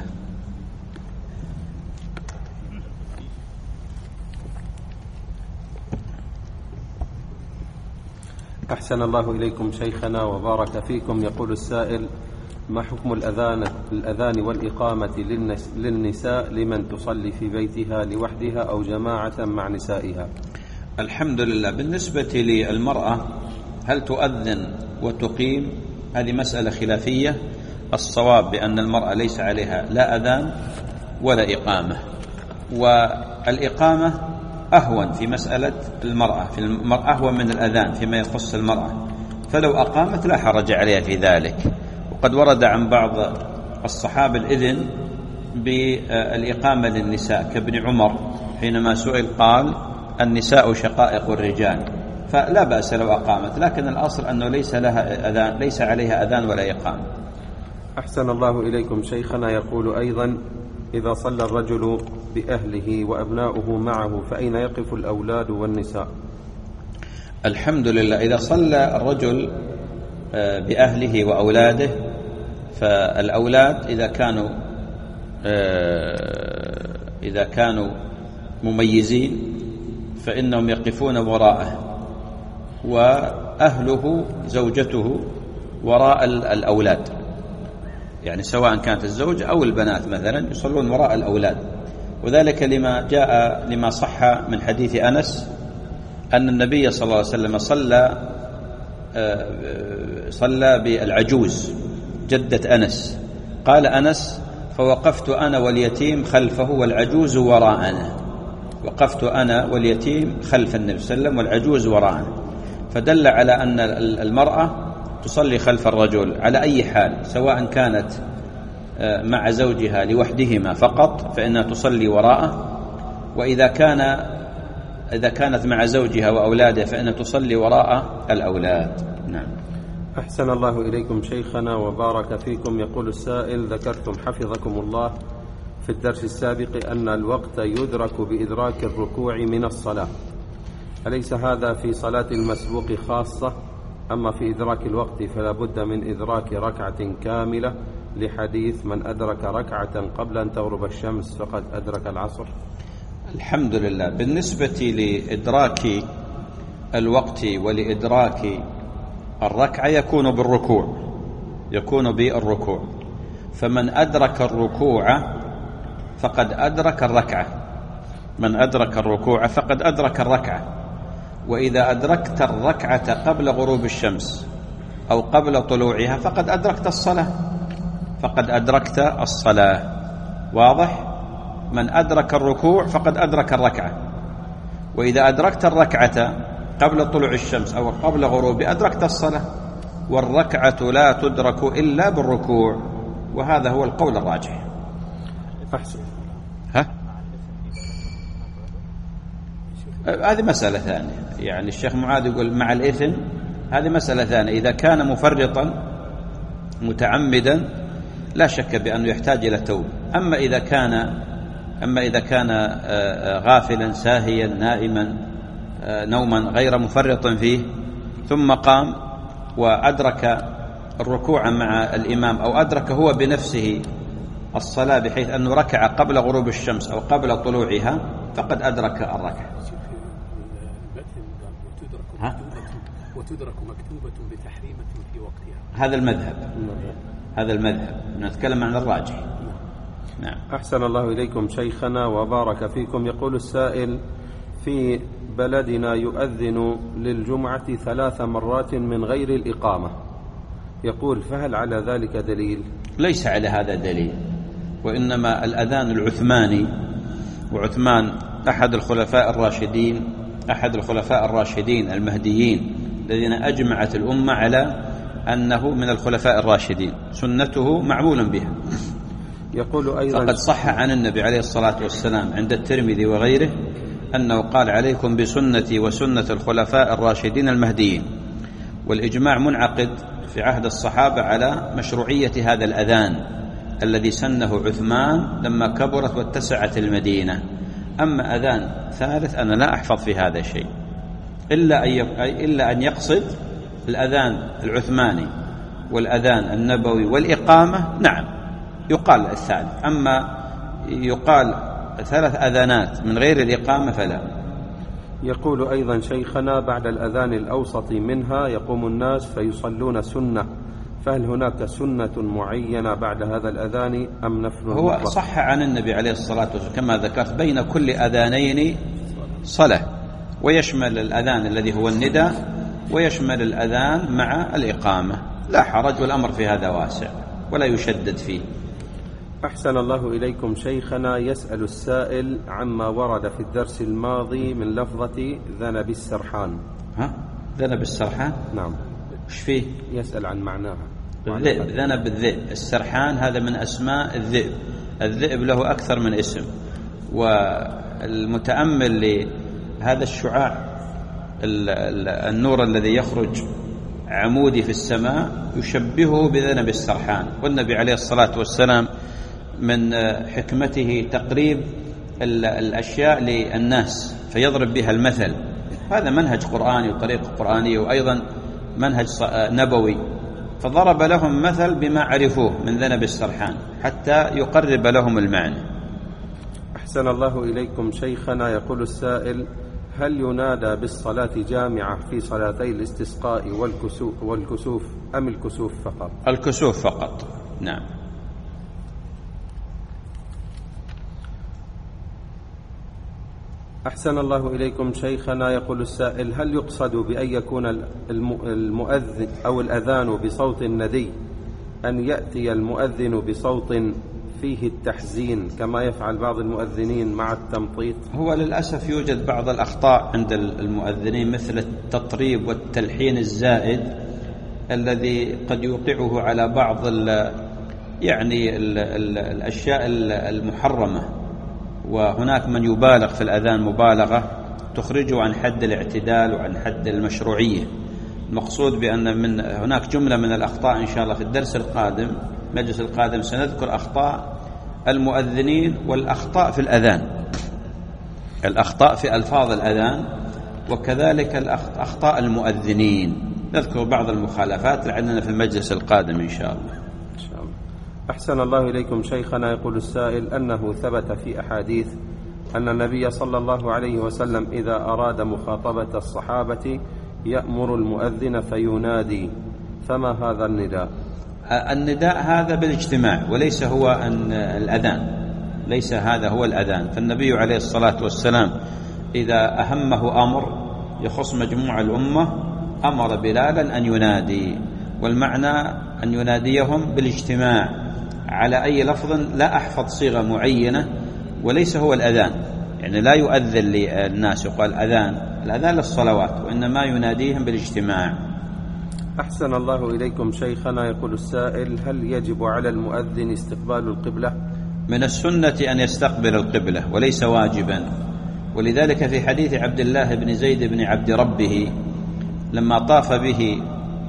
أحسن الله إليكم شيخنا وبارك فيكم. يقول السائل: ما حكم الأذان الأذان والإقامة للنساء لمن تصلي في بيتها لوحدها أو جماعة مع نسائها؟ الحمد لله. بالنسبة للمرأة هل تؤذن وتقيم؟ هذه مسألة خلافية. الصواب بأن المرأة ليس عليها لا أذان ولا إقامة، والإقامة أهون في مسألة المرأة، في المرأة أهون من الأذان فيما يخص المرأة، فلو أقامت لا حرج عليها في ذلك. وقد ورد عن بعض الصحابة الإذن بالإقامة للنساء كابن عمر حينما سئل قال: النساء شقائق الرجال، فلا بأس لو أقامت، لكن الأصل أنه ليس لها أذان، ليس عليها أذان ولا إقامة. أحسن الله إليكم شيخنا. يقول أيضا: إذا صلى الرجل بأهله وأبناؤه معه فأين يقف الأولاد والنساء؟ الحمد لله. إذا صلى الرجل بأهله وأولاده، فالأولاد إذا كانوا إذا كانوا مميزين فإنهم يقفون وراءه، وأهله زوجته وراء الأولاد، يعني سواء كانت الزوجة أو البنات مثلا يصلون وراء الأولاد. وذلك لما جاء لما صح من حديث أنس أن النبي صلى الله عليه وسلم صلى صلى بالعجوز جدة أنس. قال أنس: فوقفت أنا واليتيم خلفه والعجوز وراءنا. وقفت أنا واليتيم خلف النبي صلى الله عليه وسلم والعجوز وراءنا، فدل على أن المرأة تصلي خلف الرجل على أي حال، سواء كانت مع زوجها لوحدهما فقط فإنها تصلي وراءه، وإذا كان إذا كانت مع زوجها وأولادها فإنها تصلي وراء الأولاد. نعم. أحسن الله إليكم شيخنا وبارك فيكم. يقول السائل: ذكرتم حفظكم الله في الدرس السابق أن الوقت يدرك بإدراك الركوع من الصلاة، أليس هذا في صلاة المسبوق خاصة؟ أما في إدراك الوقت فلا بد من إدراك ركعة كاملة، لحديث: من أدرك ركعة قبل أن تغرب الشمس فقد أدرك العصر. الحمد لله. بالنسبة لإدراك الوقت ولإدراك الركعة يكون بالركوع، يكون بالركوع، فمن أدرك الركوع فقد أدرك الركعة، من أدرك الركوع فقد أدرك الركعة. وإذا أدركت الركعة قبل غروب الشمس أو قبل طلوعها فقد أدركت الصلاة، فقد أدركت الصلاة. واضح؟ من أدرك الركوع فقد أدرك الركعة. وإذا أدركت الركعة قبل طلوع الشمس أو قبل غروب أدركت الصلاة، والركعة لا تدرك إلا بالركوع، وهذا هو القول الراجح. أحسن. ها؟ هذه مسألة ثانية، يعني الشيخ معاذ يقول مع الإثم، هذه مسألة ثانية. إذا كان مفرطا متعمدا لا شك بأنه يحتاج إلى توبة. أما إذا كان أما إذا كان غافلا ساهيا نائما نوما غير مفرط فيه ثم قام وأدرك الركوع مع الإمام أو أدرك هو بنفسه الصلاة بحيث أنه ركع قبل غروب الشمس أو قبل طلوعها فقد أدرك الركعة. ها؟ وتدرك مكتوبة بتحريمة في وقتها. هذا المذهب، هذا المذهب، نتكلم عن الراجح. نعم. أحسن الله إليكم شيخنا وبارك فيكم. يقول السائل: في بلدنا يؤذن للجمعة ثلاث مرات من غير الإقامة، يقول فهل على ذلك دليل؟ ليس على هذا دليل، وإنما الأذان العثماني، وعثمان أحد الخلفاء الراشدين أحد الخلفاء الراشدين المهديين الذين أجمعت الأمة على أنه من الخلفاء الراشدين، سنته معمول بها. يقول أيضا فقد صح عن النبي عليه الصلاة والسلام عند الترمذي وغيره أنه قال: عليكم بسنتي وسنة الخلفاء الراشدين المهديين. والإجماع منعقد في عهد الصحابة على مشروعية هذا الأذان الذي سنه عثمان لما كبرت واتسعت المدينة. أما أذان ثالث أنا لا أحفظ في هذا شيء، إلا أن إلا أن يقصد الأذان العثماني والأذان النبوي والإقامة، نعم يقال الثالث. أما يقال ثلاث أذانات من غير الإقامة فلا. يقول أيضا شيخنا بعد الأذان الأوسط منها يقوم الناس فيصلون سنة، فهل هناك سنة معينة بعد هذا الأذان أم نفل؟ هو مطلق؟ صح عن النبي عليه الصلاة والسلام كما ذكرت بين كل أذانين صلاة، ويشمل الأذان الذي هو النداء ويشمل الأذان مع الإقامة، لا حرج، والأمر في هذا واسع ولا يشدد فيه. أحسن الله إليكم شيخنا، يسأل السائل عما ورد في الدرس الماضي من لفظة ذنب السرحان. ها؟ ذنب السرحان؟ نعم. وش فيه؟ يسأل عن معناها. الذئب، ذنب الذئب. السرحان هذا من أسماء الذئب، الذئب له أكثر من اسم. والمتأمل لهذا الشعاع النور الذي يخرج عمودي في السماء يشبهه بذنب السرحان. والنبي عليه الصلاة والسلام من حكمته تقريب الأشياء للناس فيضرب بها المثل. هذا منهج قرآني وطريقة قرآنية، وأيضا منهج نبوي، فضرب لهم مثل بما عرفوه من ذنب السرحان حتى يقرب لهم المعنى. أحسن الله إليكم شيخنا، يقول السائل هل ينادى بالصلاة جامعة في صلاتي الاستسقاء والكسوف, والكسوف أم الكسوف فقط؟ الكسوف فقط، نعم. أحسن الله إليكم شيخنا، يقول السائل هل يقصد بأن يكون المؤذن أو الأذان بصوت ندي أن يأتي المؤذن بصوت فيه التحزين كما يفعل بعض المؤذنين مع التمطيط؟ هو للأسف يوجد بعض الأخطاء عند المؤذنين مثل التطريب والتلحين الزائد الذي قد يوقعه على بعض ال يعني ال ال الأشياء المحرمة، وهناك من يبالغ في الأذان مبالغة تخرجه عن حد الاعتدال وعن حد المشروعية. المقصود بأن من هناك جملة من الأخطاء إن شاء الله في الدرس القادم المجلس القادم سنذكر أخطاء المؤذنين والأخطاء في الأذان، الأخطاء في ألفاظ الأذان، وكذلك أخطاء المؤذنين، نذكر بعض المخالفات لعلنا في المجلس القادم إن شاء الله. إن شاء الله. أحسن الله إليكم شيخنا، يقول السائل أنه ثبت في أحاديث أن النبي صلى الله عليه وسلم إذا أراد مخاطبة الصحابة يأمر المؤذن فينادي، فما هذا النداء؟ النداء هذا بالاجتماع وليس هو أن الأذان، ليس هذا هو الأذان. فالنبي عليه الصلاة والسلام إذا أهمه أمر يخص مجموع الأمة أمر بلالا أن ينادي، والمعنى أن يناديهم بالاجتماع على أي لفظ، لا أحفظ صيغة معينة، وليس هو الأذان، يعني لا يؤذن للناس يقال أذان، الأذان للصلوات، وإنما يناديهم بالاجتماع. أحسن الله إليكم شيخنا، يقول السائل هل يجب على المؤذن استقبال القبلة؟ من السنة أن يستقبل القبلة وليس واجبا، ولذلك في حديث عبد الله بن زيد بن عبد ربه لما طاف به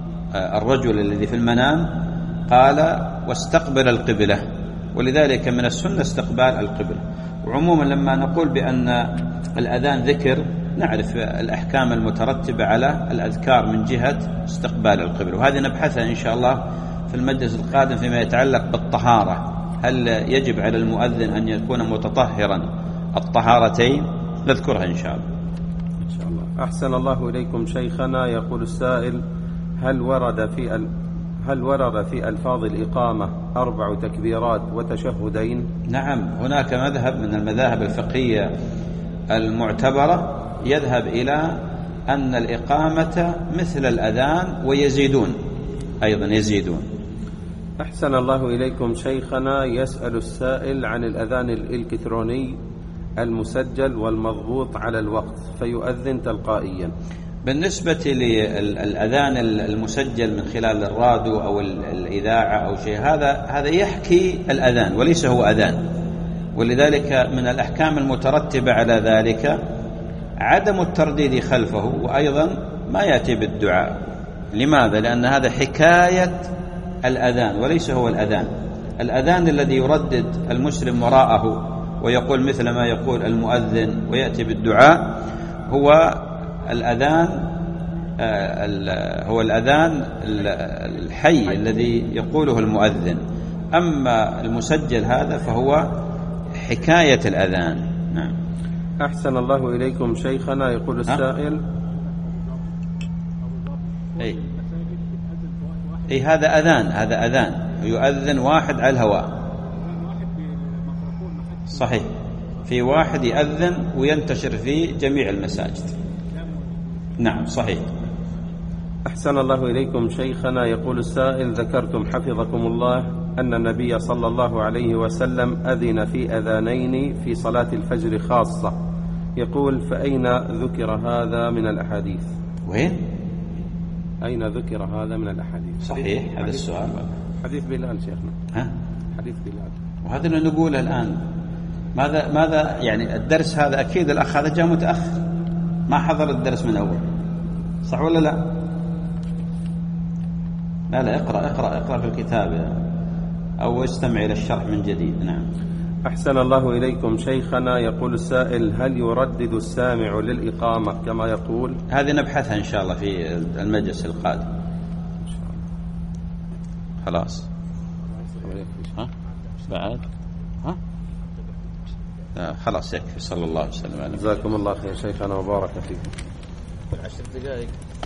الرجل الذي في المنام قال واستقبل القبلة، ولذلك من السنة استقبال القبلة. وعموما لما نقول بأن الأذان ذكر نعرف الأحكام المترتبة على الأذكار من جهة استقبال القبلة، وهذه نبحثها إن شاء الله في المجلس القادم فيما يتعلق بالطهارة، هل يجب على المؤذن أن يكون متطهرا الطهارتين، نذكرها إن شاء الله. إن شاء الله. أحسن الله إليكم شيخنا، يقول السائل هل ورد في ال... هل ورد في ألفاظ الإقامة أربع تكبيرات وتشهدين؟ نعم، هناك مذهب من المذاهب الفقهية المعتبرة يذهب إلى أن الإقامة مثل الأذان ويزيدون أيضا يزيدون. أحسن الله إليكم شيخنا، يسأل السائل عن الأذان الإلكتروني المسجل والمضبوط على الوقت فيؤذن تلقائيا. بالنسبة للأذان المسجل من خلال الراديو أو الإذاعة أو شيء، هذا هذا يحكي الأذان وليس هو أذان، ولذلك من الأحكام المترتبة على ذلك عدم الترديد خلفه، وأيضا ما يأتي بالدعاء. لماذا؟ لأن هذا حكاية الأذان وليس هو الأذان. الأذان الذي يردد المسلم وراءه ويقول مثل ما يقول المؤذن ويأتي بالدعاء هو الأذان هو الأذان الحي الذي يقوله المؤذن. أما المسجل هذا فهو حكاية الأذان. نعم. أحسن الله إليكم شيخنا، يقول السائل أي أي هذا أذان، هذا أذان يؤذن واحد على الهواء. صحيح، في واحد يأذن وينتشر في جميع المساجد. نعم صحيح. أحسن الله إليكم شيخنا، يقول السائل ذكرتم حفظكم الله أن النبي صلى الله عليه وسلم أذن في أذانين في صلاة الفجر خاصة، يقول فأين ذكر هذا من الأحاديث؟ وين؟ أين ذكر هذا من الأحاديث؟ صحيح، هذا السؤال. حديث بلال شيخنا. ها؟ حديث بلال. وهذا اللي نقوله الآن. ماذا ماذا يعني الدرس هذا؟ أكيد الأخ هذا جاء متأخر، ما حضر الدرس من أول، صح ولا لا؟ لا لا اقرأ اقرأ اقرأ في الكتاب أو استمع إلى الشرح من جديد. نعم. أحسن الله إليكم شيخنا، يقول السائل هل يردد السامع للإقامة كما يقول؟ هذه نبحثها إن شاء الله في المجلس القادم. خلاص. ها؟ بعد؟ ها؟ لا خلاص يكفي. صلى الله عليه وسلم. جزاكم الله خير شيخنا وبارك فيكم. عشر دقائق.